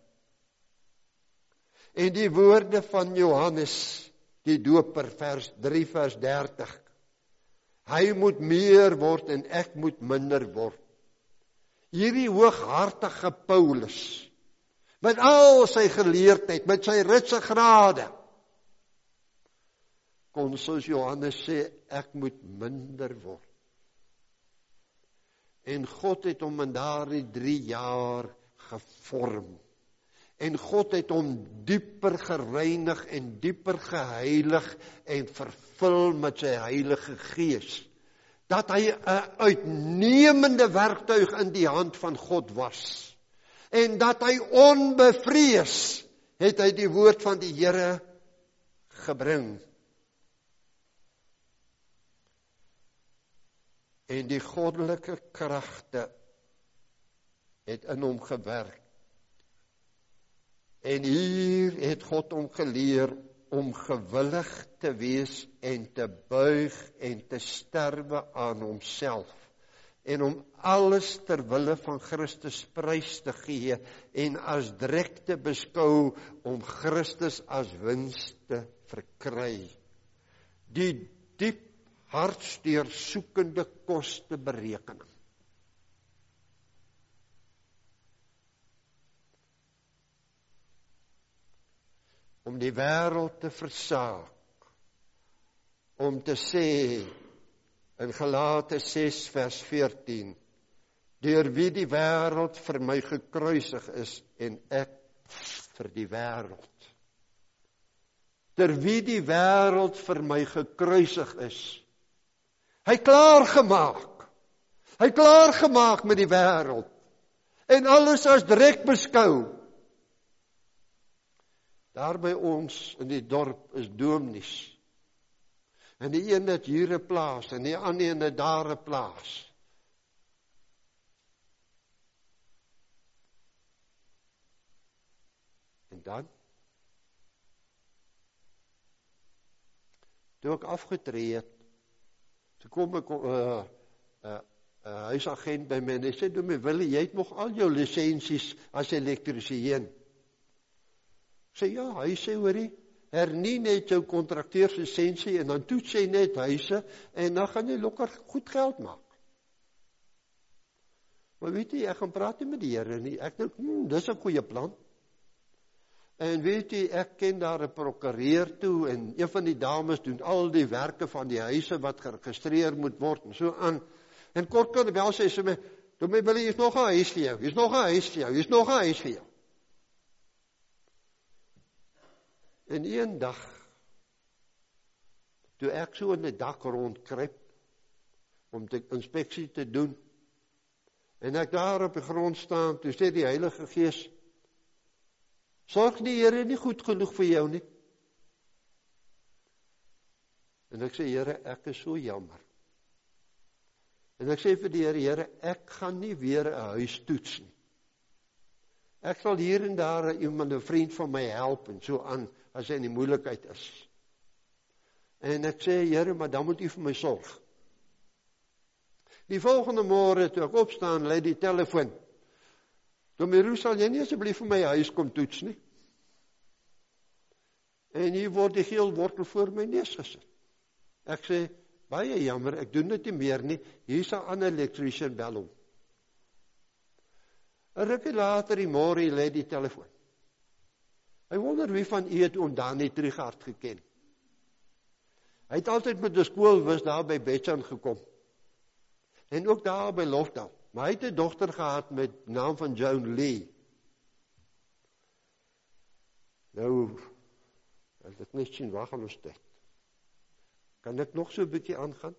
En die woorde van Johannes, die doper, vers 3, vers 30. Hy moet meer word en ek moet minder word. Hierdie hooghartige Paulus, met al sy geleerdheid, met sy ritse grade, kon soos Johannes sê, ek moet minder word. En God het hom in daardie 3 jaar gevorm. En God het hom dieper gereinig en dieper geheilig en vervul met sy Heilige Gees. dat hy 'n uitnemende werktuig in die hand van God was. En dat hy onbevrees het hy die woord van die Here gebring. En die goddelike kragte het in hom gewerk. En hier het God hom geleer om gewillig te wees en te buig en te sterwe aan homself. En om alles ter wille van Christus prys te gee en as drek te beskou om Christus as wins te verkry. Die diep hartsteursoekende kosteberekening. Om die wêreld te versaak, om te sê in Galate 6 vers 14, deur wie die wêreld vir my gekruisig is en ek vir die wêreld. Ter wie die wêreld vir my gekruisig is. Hy klaargemaak. Hy klaargemaak met die wêreld. En alles as drek beskou. Daar by ons in die dorp is dominees. En die een het hier 'n plaas en die ander een het daar 'n plaas. En dan toe ek afgetree het, toe kom ek 'n huisagent by my en hy sê, "Dominee Willie, jy het nog al jou lisensies as elektriesien." Ek sê, "Ja," hy sê, "Hoorie, hernie net jou kontrakteurslisensie en dan toets jy net huise en dan gaan jy lekker goed geld maak." Maar weet jy, ek gaan praat nie met die Here nie. Ek dink, dis 'n goeie plan. En weet jy, ek ken daar 'n prokureur toe en een van die dames doen al die werke van die huise wat geregistreer moet word en so aan. En kort kan bel sê sy my, "Dominee Willie, hier's nog 'n huis vir jou. Hier's nog 'n huis vir jou. Hier's nog 'n huis vir jou." En een dag, toe ek so in die dak rondkruip, om die inspeksie te doen, en ek daar op die grond staan, toe sê die Heilige Gees, "Sorg die Here nie goed genoeg vir jou nie." En ek sê, "Here, ek is so jammer." En ek sê vir die Here, "Here, ek gaan nie weer 'n huis toets nie. Ek sal hier en daar iemand, 'n vriend van my help en so aan, as hy in die moeilikheid is." En ek sê, "Here, maar dan moet U vir my sorg." Die volgende môre toe ek opstaan, lei die telefoon. "Dominee, sal jy nie asseblief vir my huis kom toets nie?" En hier word die geel wortel voor my neus gesit. Ek sê, "Baie jammer, ek doen dit nie meer nie. Hier's 'n ander elektriesien, bel hom." 'n rukkie later die môre lê die telefoon. Hy wonder wie van u het oom Danie Trigard geken. Hy het altyd met die skoolwis daar by Betjan gekom. En ook daar by Lofdal. Maar hy het 'n dogter gehad met naam van Joan Lee. Nou, as ek net sien, waar gaan ons tyd? Kan ek nog so 'n bietjie aangaan?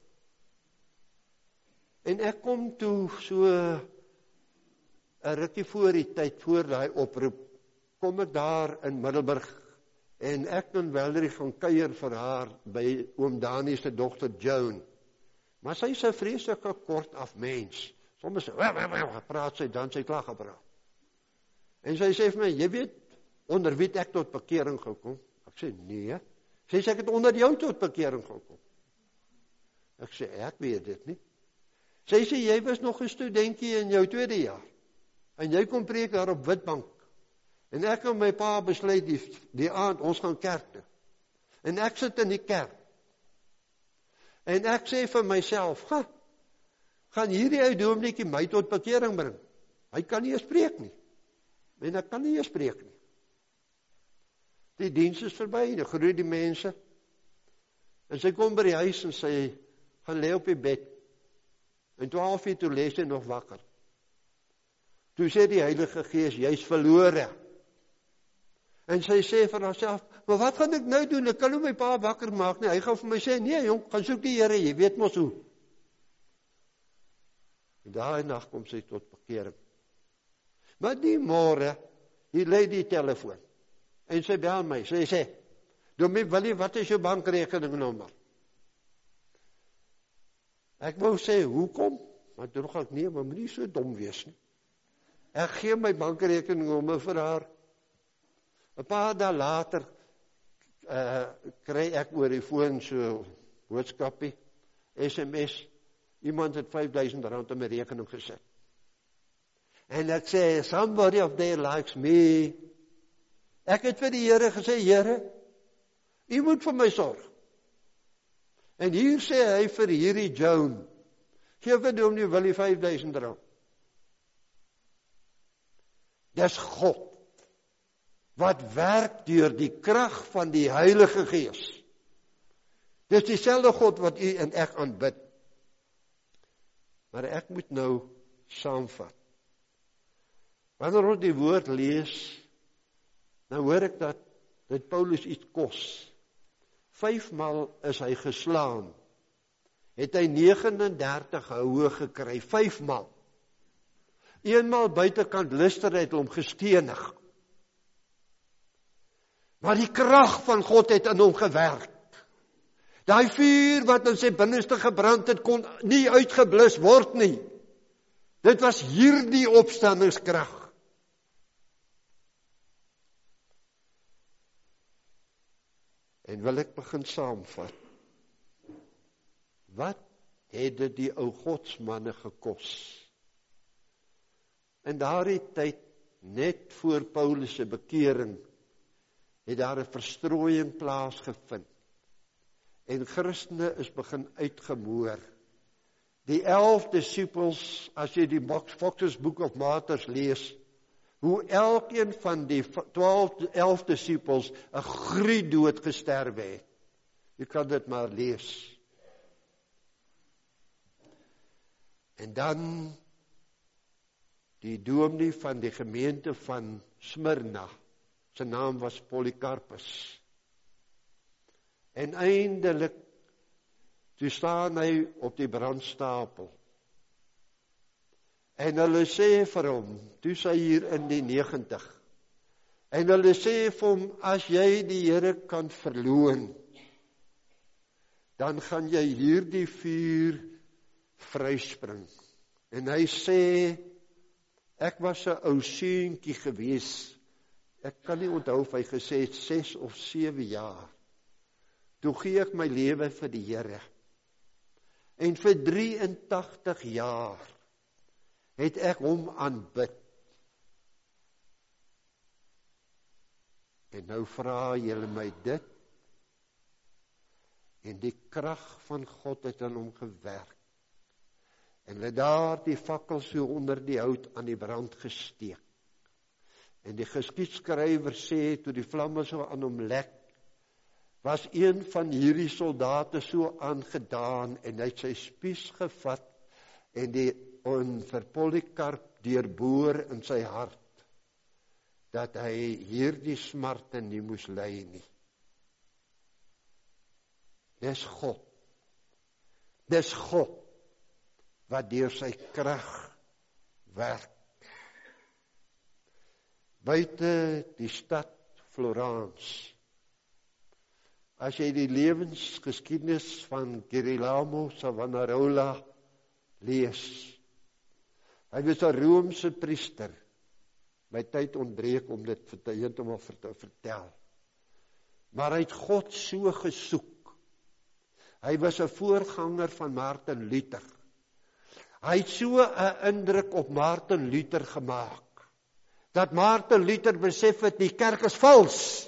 En ek kom toe so 'n rukkie voor die tyd, voor daai oproep, kom ek daar in Middelburg en ek en Valerie gaan kuier vir haar by oom Danie se dogter Joan. Maar sy is 'n vreeslike kort af mens. Soms praat sy, dan sy klaar gepraat. En sy sê vir my, "Jy weet onder wie ek tot bekering gekom?" Ek sê, "Nee." Sy sê, "Ek het onder jou tot bekering gekom." Ek sê, "Ek weet dit nie." Sy sê, "Jy was nog 'n studentjie in jou tweede jaar. En jy kom preek daar op Witbank. En ek en my pa besluit die aand, ons gaan kerk toe. En ek sit in die kerk. En ek sê vir myself, gaan hierdie ou dominetjie my tot bekering bring? Hy kan nie eens preek nie. En ek kan nie eens preek nie. Die diens is verby, die groet die mense. En sy kom by die huis en sy gaan lê op die bed. En 12 uur toe lê sy nog wakker. Toe sê die Heilige Gees, "Jy's verlore." En sy sê vir haarself, "Maar wat gaan ek nou doen? Ek kan nie my pa wakker maak nie." Hy gaan vir my sê, "Nee jong, gaan soek die Here, jy weet mos hoe." En daai nag kom sy tot bekering. Maar die môre, hier lê die telefoon. En sy bel my, sy sê, Dominee Willie, wat is jou bankrekeningnommer? Ek wou sê, hoekom? Maar toe gaan ek, nee, maar moet nie so dom wees nie. Ek gee my bankrekeningnommer vir haar. 'n paar dae later kry ek oor die foon so boodskapie, SMS, iemand het R5,000 in my rekening gesit. En ek sê, somebody of there likes me. Ek het vir die Here gesê, Here, U moet vir my sorg. En hier sê hy vir hierdie Joan, gee vir Dominee Willie R5,000. Dis God wat werk deur die krag van die Heilige Gees. Dis dieselfde God wat u en ek aanbid. Maar ek moet nou saamvat. Wanneer ons die woord lees, dan hoor ek dat dit Paulus iets kos. 5 maal is hy geslaan. Het hy 39 houe gekry, 5 maal. Eenmaal buitekant Lystra het hom gestenig. Maar die krag van God het in hom gewerk. Daai vuur wat in sy binneste gebrand het, kon nie uitgeblus word nie. Dit was hierdie opstandingskrag. En wil ek begin saamvat. Wat het dit die ou godsmanne gekos? In daardie tyd, net voor Paulus se bekering, het daar 'n verstrooiing plaasgevind. En Christene is begin uitgemoor. Die 11 disippels, as jy die Fox's Book of Martyrs lees, hoe elkeen van die 11 disippels 'n gruweldood gesterwe het. Jy kan dit maar lees. En dan die dominee van die gemeente van Smyrna, sy naam was Polycarpus. En eindelik, toe staan hy op die brandstapel. En hulle sê vir hom, toe sy hier in die 90, en hulle sê vir hom, as jy die Here kan verloon, dan gaan jy hierdie vuur vryspring. En hy sê, ek was 'n ou seentjie gewees, ek kan nie onthou of hy gesê het 6 of 7 jaar, toe gee ek my lewe vir die Here. En vir 83 jaar het ek hom aanbid. En nou vra julle my dit, en die krag van God het aan hom gewerk. En hulle daar die fakkel so onder die hout aan die brand gesteek. En die geskiedskrywer sê, toe die vlamme so aan hom lek, was een van hierdie soldate so aangedaan, en hy het sy spies gevat, en vir Polycarp deurboor in sy hart, dat hy hierdie smarte nie moes ly nie. Dis God. Dis God, wat deur sy krag werk. Buite die stad Florence, as jy die lewensgeskiedenis van Girolamo Savonarola lees, hy was 'n Romeinse priester. My tyd ontbreek om dit heeltemal te vertel. Maar hy het God so gesoek. Hy was 'n voorganger van Martin Luther. Hy het so 'n indruk op Martin Luther gemaak, dat Martin Luther besef het, die kerk is vals.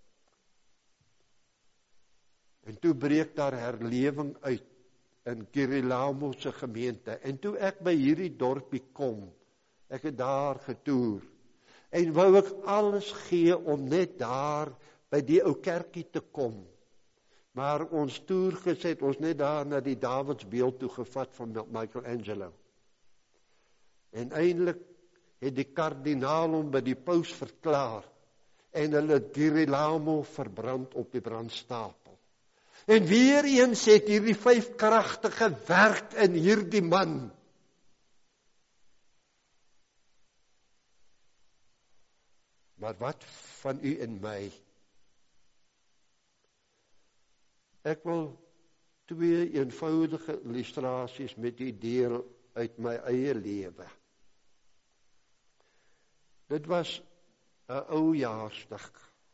En toe breek daar herlewing uit in Girolamo se gemeente. En toe ek by hierdie dorpie kom, ek het daar getoer, en wou ek alles gee om net daar by die ou kerkie te kom. Maar ons toergids het ons net daar na die Dawidsbeeld toe gevat van Michelangelo. En eindelik het die kardinaal hom by die paus verklaar, en hulle het Girolamo verbrand op die brandstapel. En weer eens het hierdie 5 kragtige werk in hierdie man. Maar wat van u en my? Ek wil 2 eenvoudige illustrasies met u deel uit my eie lewe. Dit was 'n oujaarsdag.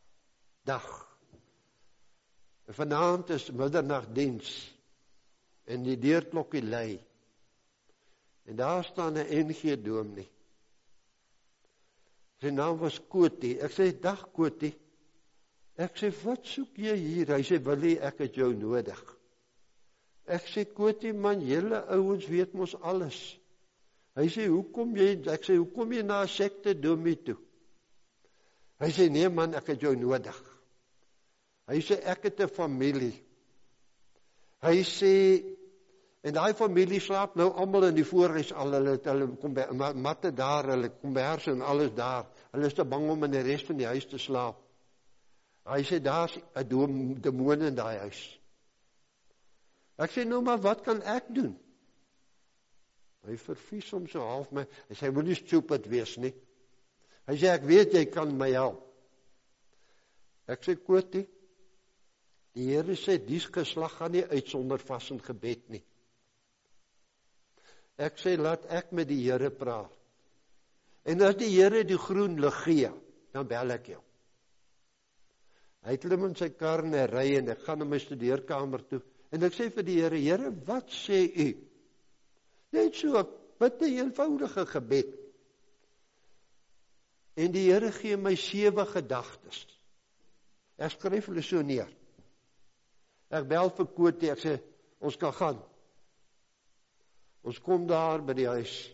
Vanaand is middernagdiens en die deurklokkie lui. En daar staan 'n NG dominee. Sy naam was Kotie. Ek sê, dag Kotie. Ek sê, wat soek jy hier? Hy sê, Willie, ek het jou nodig. Ek sê, Kotie man, julle ouens weet mos alles. Hy sê, ek sê, hoekom jy na 'n sekte dominee toe? Hy sê, nee man, ek het jou nodig. Hy sê, ek het 'n familie. Hy sê, en daai familie slaap nou almal in die voorhuis al, hulle kom by matte daar, hulle kombers en alles daar. Hulle is te bang om in die res van die huis te slaap. Hy sê, daar's 'n demoon in daai huis. Ek sê, nou maar wat kan ek doen? Hy vervies hom so half my, hy sê, moenie stupid wees nie. Hy sê, ek weet jy kan my help. Ek sê, Kotie, die Here sê, die geslag gaan nie uit sonder vas en gebed nie. Ek sê, laat ek met die Here praat. En as die Here die groen lig gee, dan bel ek jou. Hy klim in sy kar en hy ry en ek gaan na my studeerkamer toe. En ek sê vir die Here, Here, wat sê u? Net so, bid 'n eenvoudige gebed. En die Here gee my 7 gedagtes. Ek skryf hulle so neer. Ek bel vir Kotie, ek sê, ons kan gaan. Ons kom daar by die huis.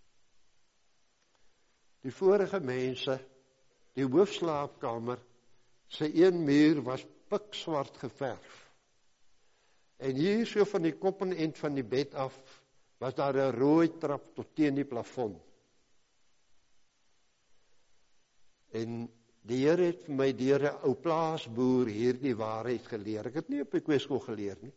Die vorige mense, die hoofslaapkamer, sy een muur was pikswart geverf. En hier so van die kop en end van die bed af, was daar 'n rooi trap tot teen die plafon. En die Here het vir my deur 'n ou plaasboer hierdie waarheid geleer. Ek het nie op die kweeskool geleer nie.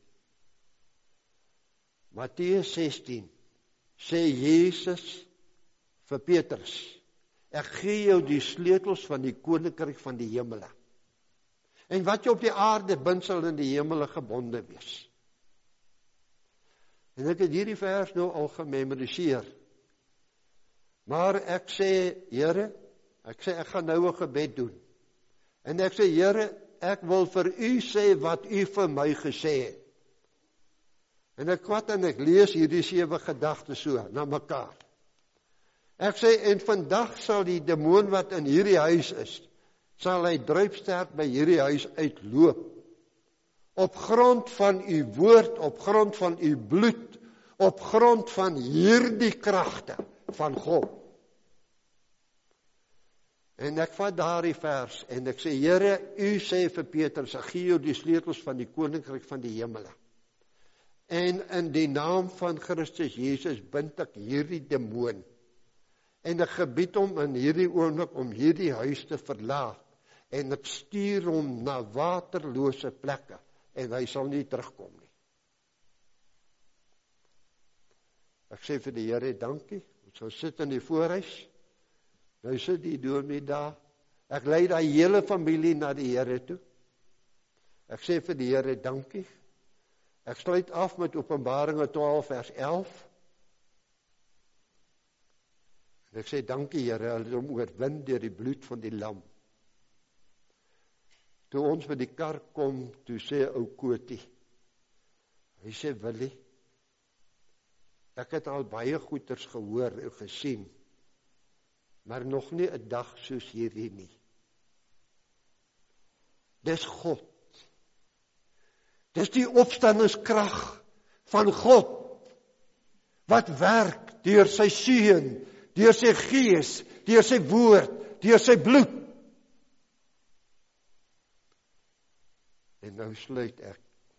Matteus 16 sê Jesus vir Petrus, ek gee jou die sleutels van die koninkryk van die hemele. En wat jy op die aarde bind sal in die hemele gebonde wees. En ek het hierdie vers nou al gememoriseer. Maar ek sê, Here, ek gaan nou 'n gebed doen. En ek sê, Here, ek wil vir u sê wat u vir my gesê het. En ek kwat en ek lees hierdie 7 gedagtes so na mekaar. Ek sê, en vandag sal die demoon wat in hierdie huis is, sal hy druipsterk by hierdie huis uitloop. Op grond van u woord, op grond van u bloed, op grond van hierdie kragte van God. En ek vat daardie vers en ek sê, Here, u sê vir Petrus, ek gee jou die sleutels van die koninkryk van die hemele. En in die naam van Christus Jesus bind ek hierdie demoon. En ek gebied hom in hierdie oomblik om hierdie huis te verlaat. En ek stuur hom na waterlose plekke. En hy sal nie terugkom nie. Ek sê vir die Here, dankie. Ons sal sit in die voorhuis. Nou sit die dominee daar. Ek lei daai hele familie na die Here toe. Ek sê vir die Here, dankie. Ek sluit af met Openbaringe 12 vers 11. En ek sê, dankie Here, hulle het hom oorwin deur die bloed van die lam. Toe ons by die kar kom, toe sê ou Kotie, hy sê, Willie, ek het al baie goeters gehoor en gesien, maar nog nie 'n dag soos hierdie nie. Dis God. Dis die opstandingskrag van God, wat werk deur sy seun, deur sy gees, deur sy woord, deur sy bloed. En nou sluit ek.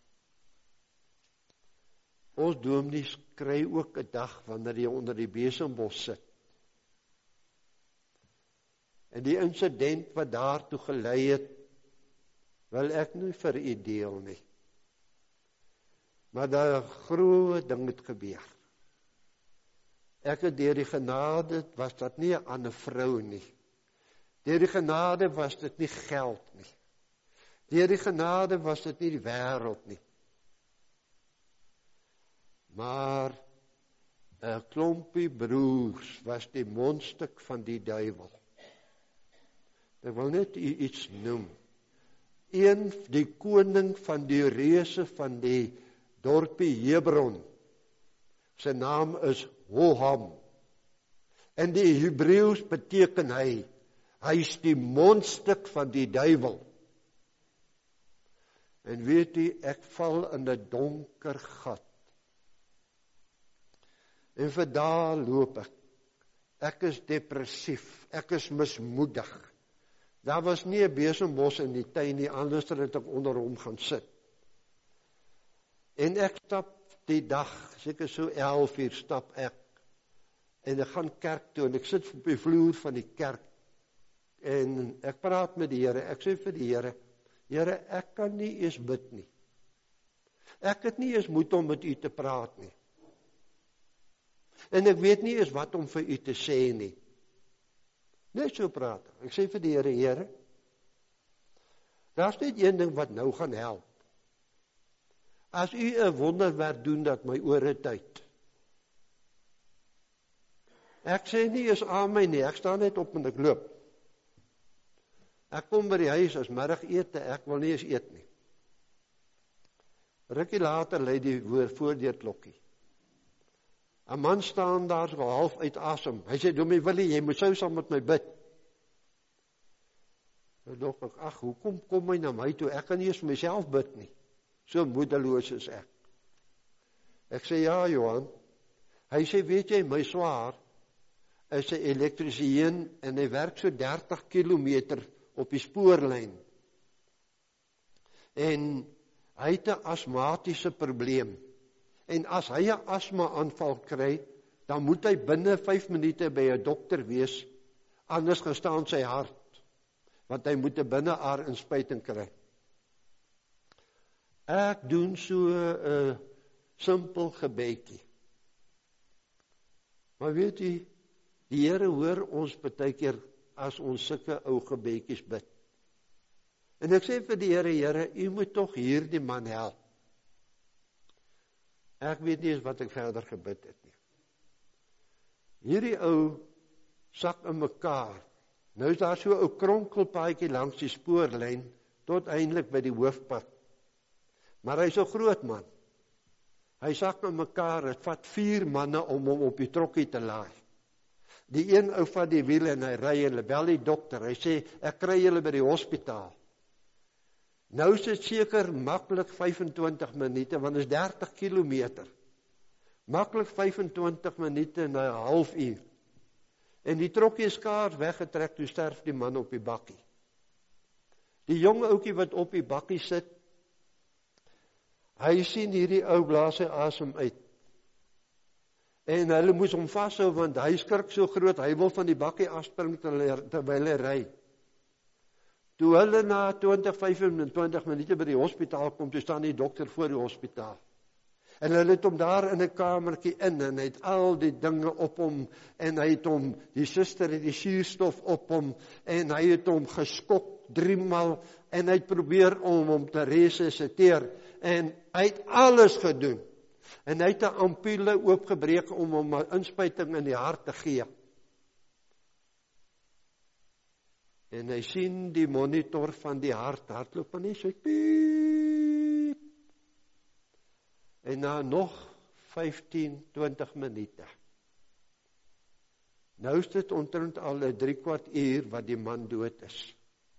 Ons dominees kry ook 'n dag wanneer jy onder die besembos sit. En die insident wat daartoe gelei het, wil ek nie vir u deel nie. Maar daar 'n groot ding het gebeur. Ek het deur die genade, was dat nie 'n ander vrou nie. Deur die genade was dit nie geld nie. Deur die genade was dit nie die wêreld nie. Maar 'n klompie broers was die mondstuk van die duiwel. Ek wil net iets noem. Die koning van die reuse van die dorpie Hebron, sy naam is Hoham. In die Hebreëus beteken hy is die mondstuk van die duiwel. En weet jy, ek val in 'n donker gat. En vir daar loop ek. Ek is depressief, ek is mismoedig. Daar was nie 'n besembos in die tuin nie, anders het ek onder hom gaan sit. En ek stap die dag, seker so 11 uur stap ek. En ek gaan kerk toe, en ek sit op die vloer van die kerk. En ek praat met die Here, ek sê vir die Here, Here, ek kan nie eens bid nie. Ek het nie eens moed om met u te praat nie. En ek weet nie eens wat om vir u te sê nie. Net so praat ek. Ek sê vir die Here, Here, daar's net een ding wat nou gaan help. As u 'n wonderwerk doen dat my ore tyd. Ek sê nie eens amen nie, ek staan net op en ek loop. Ek kom by die huis as middagete, ek wil nie eens eet nie. Rukkie later lê die voordeurklokkie. 'n man staan daar so half uit asem. Hy sê, Dominee Willie, jy moet sou saam met my bid. Nou dink ek, ag, hoekom kom hy na my toe? Ek kan nie eens vir myself bid nie. So moedeloos is ek. Ek sê, ja, Johan. Hy sê, weet jy, my swaar is 'n elektriesien en hy werk so 30 kilometer op die spoorlyn. En hy het 'n asmatiese probleem. En as hy 'n asma-aanval kry, dan moet hy binne 5 minute by 'n dokter wees, anders gaan staan sy hart, want hy moet 'n binneaar-inspuiting kry. Ek doen so 'n simpel gebedjie. Maar weet jy, die Here hoor ons baie keer as ons sulke ou gebedjies bid. En ek sê vir die Here, Here, u moet tog hierdie man help. Ek weet nie eens wat ek verder gebid het nie. Hierdie ou sak in mekaar. Nou is daar so 'n ou kronkelpaadjie langs die spoorlyn tot eindelik by die hoofpad. Maar hy's 'n groot man. Hy sak in mekaar, dit vat 4 manne om hom op die trokkie te laai. Die een ou vat die wiele en hy ry en hulle bel die dokter. Hy sê, ek kry julle by die hospitaal. Nou is dit seker maklik 25 minute, want dit is 30 kilometer. Maklik 25 minute en 'n halfuur. En die trokkie is skaars weggetrek, toe sterf die man op die bakkie. Die jong ouetjie wat op die bakkie sit, hy sien hierdie ou blaas sy asem uit. En hulle moes hom vashou, want hy skrik so groot, hy wil van die bakkie afspring terwyl hy ry. Toe hulle na 20-25 minute by die hospitaal kom, toe staan die dokter voor die hospitaal. En hulle het hom daar in 'n kamertjie in, en hy het al die dinge op hom, en hy het hom, die suster het die suurstof op hom, en hy het hom geskok 3 maal, en hy het probeer om hom te resusciteer, en hy het alles gedoen. En hy het 'n ampule oopgebreek om hom 'n inspuiting in die hart te gee. En hy sien die monitor van die hart hardloop en hy sê piep. En na nog 15-20 minute. Nou is dit omtrent al 'n 3/4 uur wat die man dood is.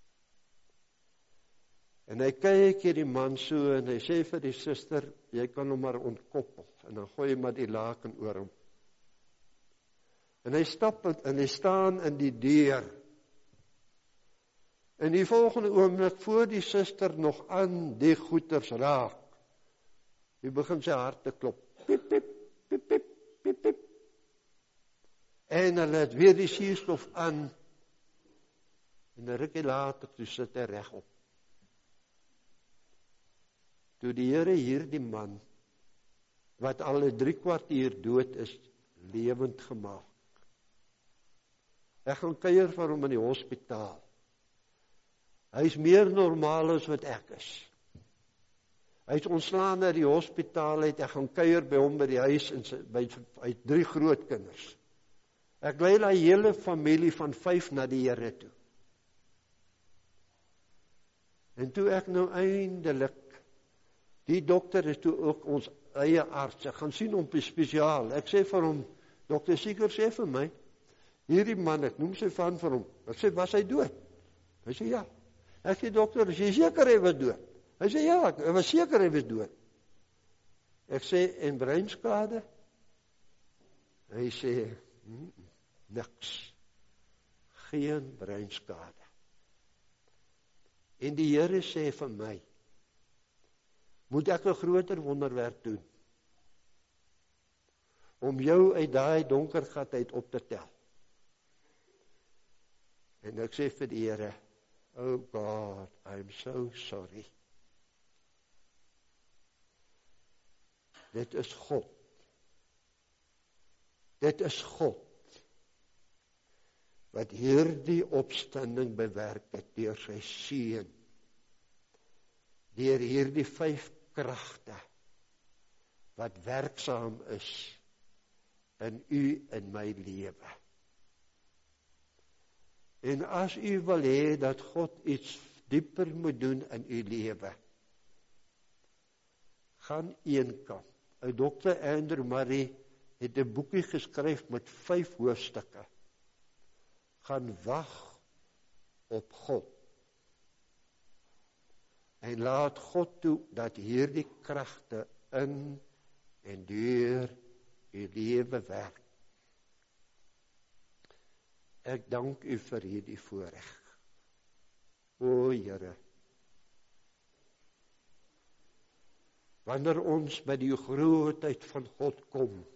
En hy kyk hierdie man so en hy sê vir die suster, jy kan hom maar ontkoppel. En dan gooi hy maar die laken oor hom. En hy stap en hy staan in die deur. En die volgende oomblik voor die suster nog aan die goeters raak, hy begin sy hart te klop. Piep, piep, piep, piep, piep, piep. En hulle het weer die suurstof aan. En 'n rukkie later, toe sit hy regop. Toe die Here hierdie man, wat al 'n 3/4 uur dood is, lewend gemaak. Ek gaan kuier vir hom in die hospitaal. Hy is meer normaal as wat ek is. Hy is ontslaan uit die hospitaal uit, ek gaan kuier by hom by die huis, hy het 3 grootkinders. Ek lei die hele familie van 5 na die Here toe. En toe ek nou eindelik, die dokter is toe ook ons eie arts, ek gaan sien hom spesiaal, ek sê vir hom, dokter Seeger sê vir my, hierdie man, ek noem sy van vir hom, ek sê, was hy dood? Hy sê, ja. Ek sê, dokter, is jy seker hy was dood? Hy sê, ja, ek was seker hy was dood. Ek sê, en breinskade? Hy sê, niks. Geen breinskade. En die Here sê vir my, moet ek 'n groter wonderwerk doen, om jou uit daai donker gat uit op te tel. En ek sê vir die Here, oh God, I'm so sorry. Dit is God. Dit is God wat hierdie opstanding bewerk het deur sy seun. Deur hierdie 5 kragte wat werksaam is in u en my lewe. En as u wil hê dat God iets dieper moet doen in u lewe, gaan eenkant. Dr. Andrew Murray het 'n boekie geskryf met 5 hoofstukke. Gaan wag op God. En laat God toe dat hierdie kragte in en deur u lewe werk. Ek dank u vir hierdie voorreg. O Here, wanneer ons by die grootheid van God kom,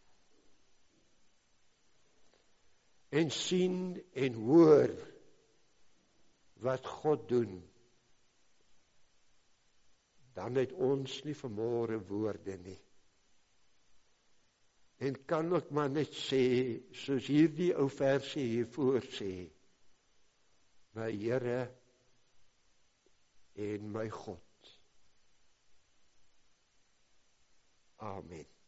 en sien en hoor wat God doen, dan het ons nie vanmôre woorde nie. En kan ek maar net sê, soos hierdie ou versie hiervoor sê, my Here en my God. Amen.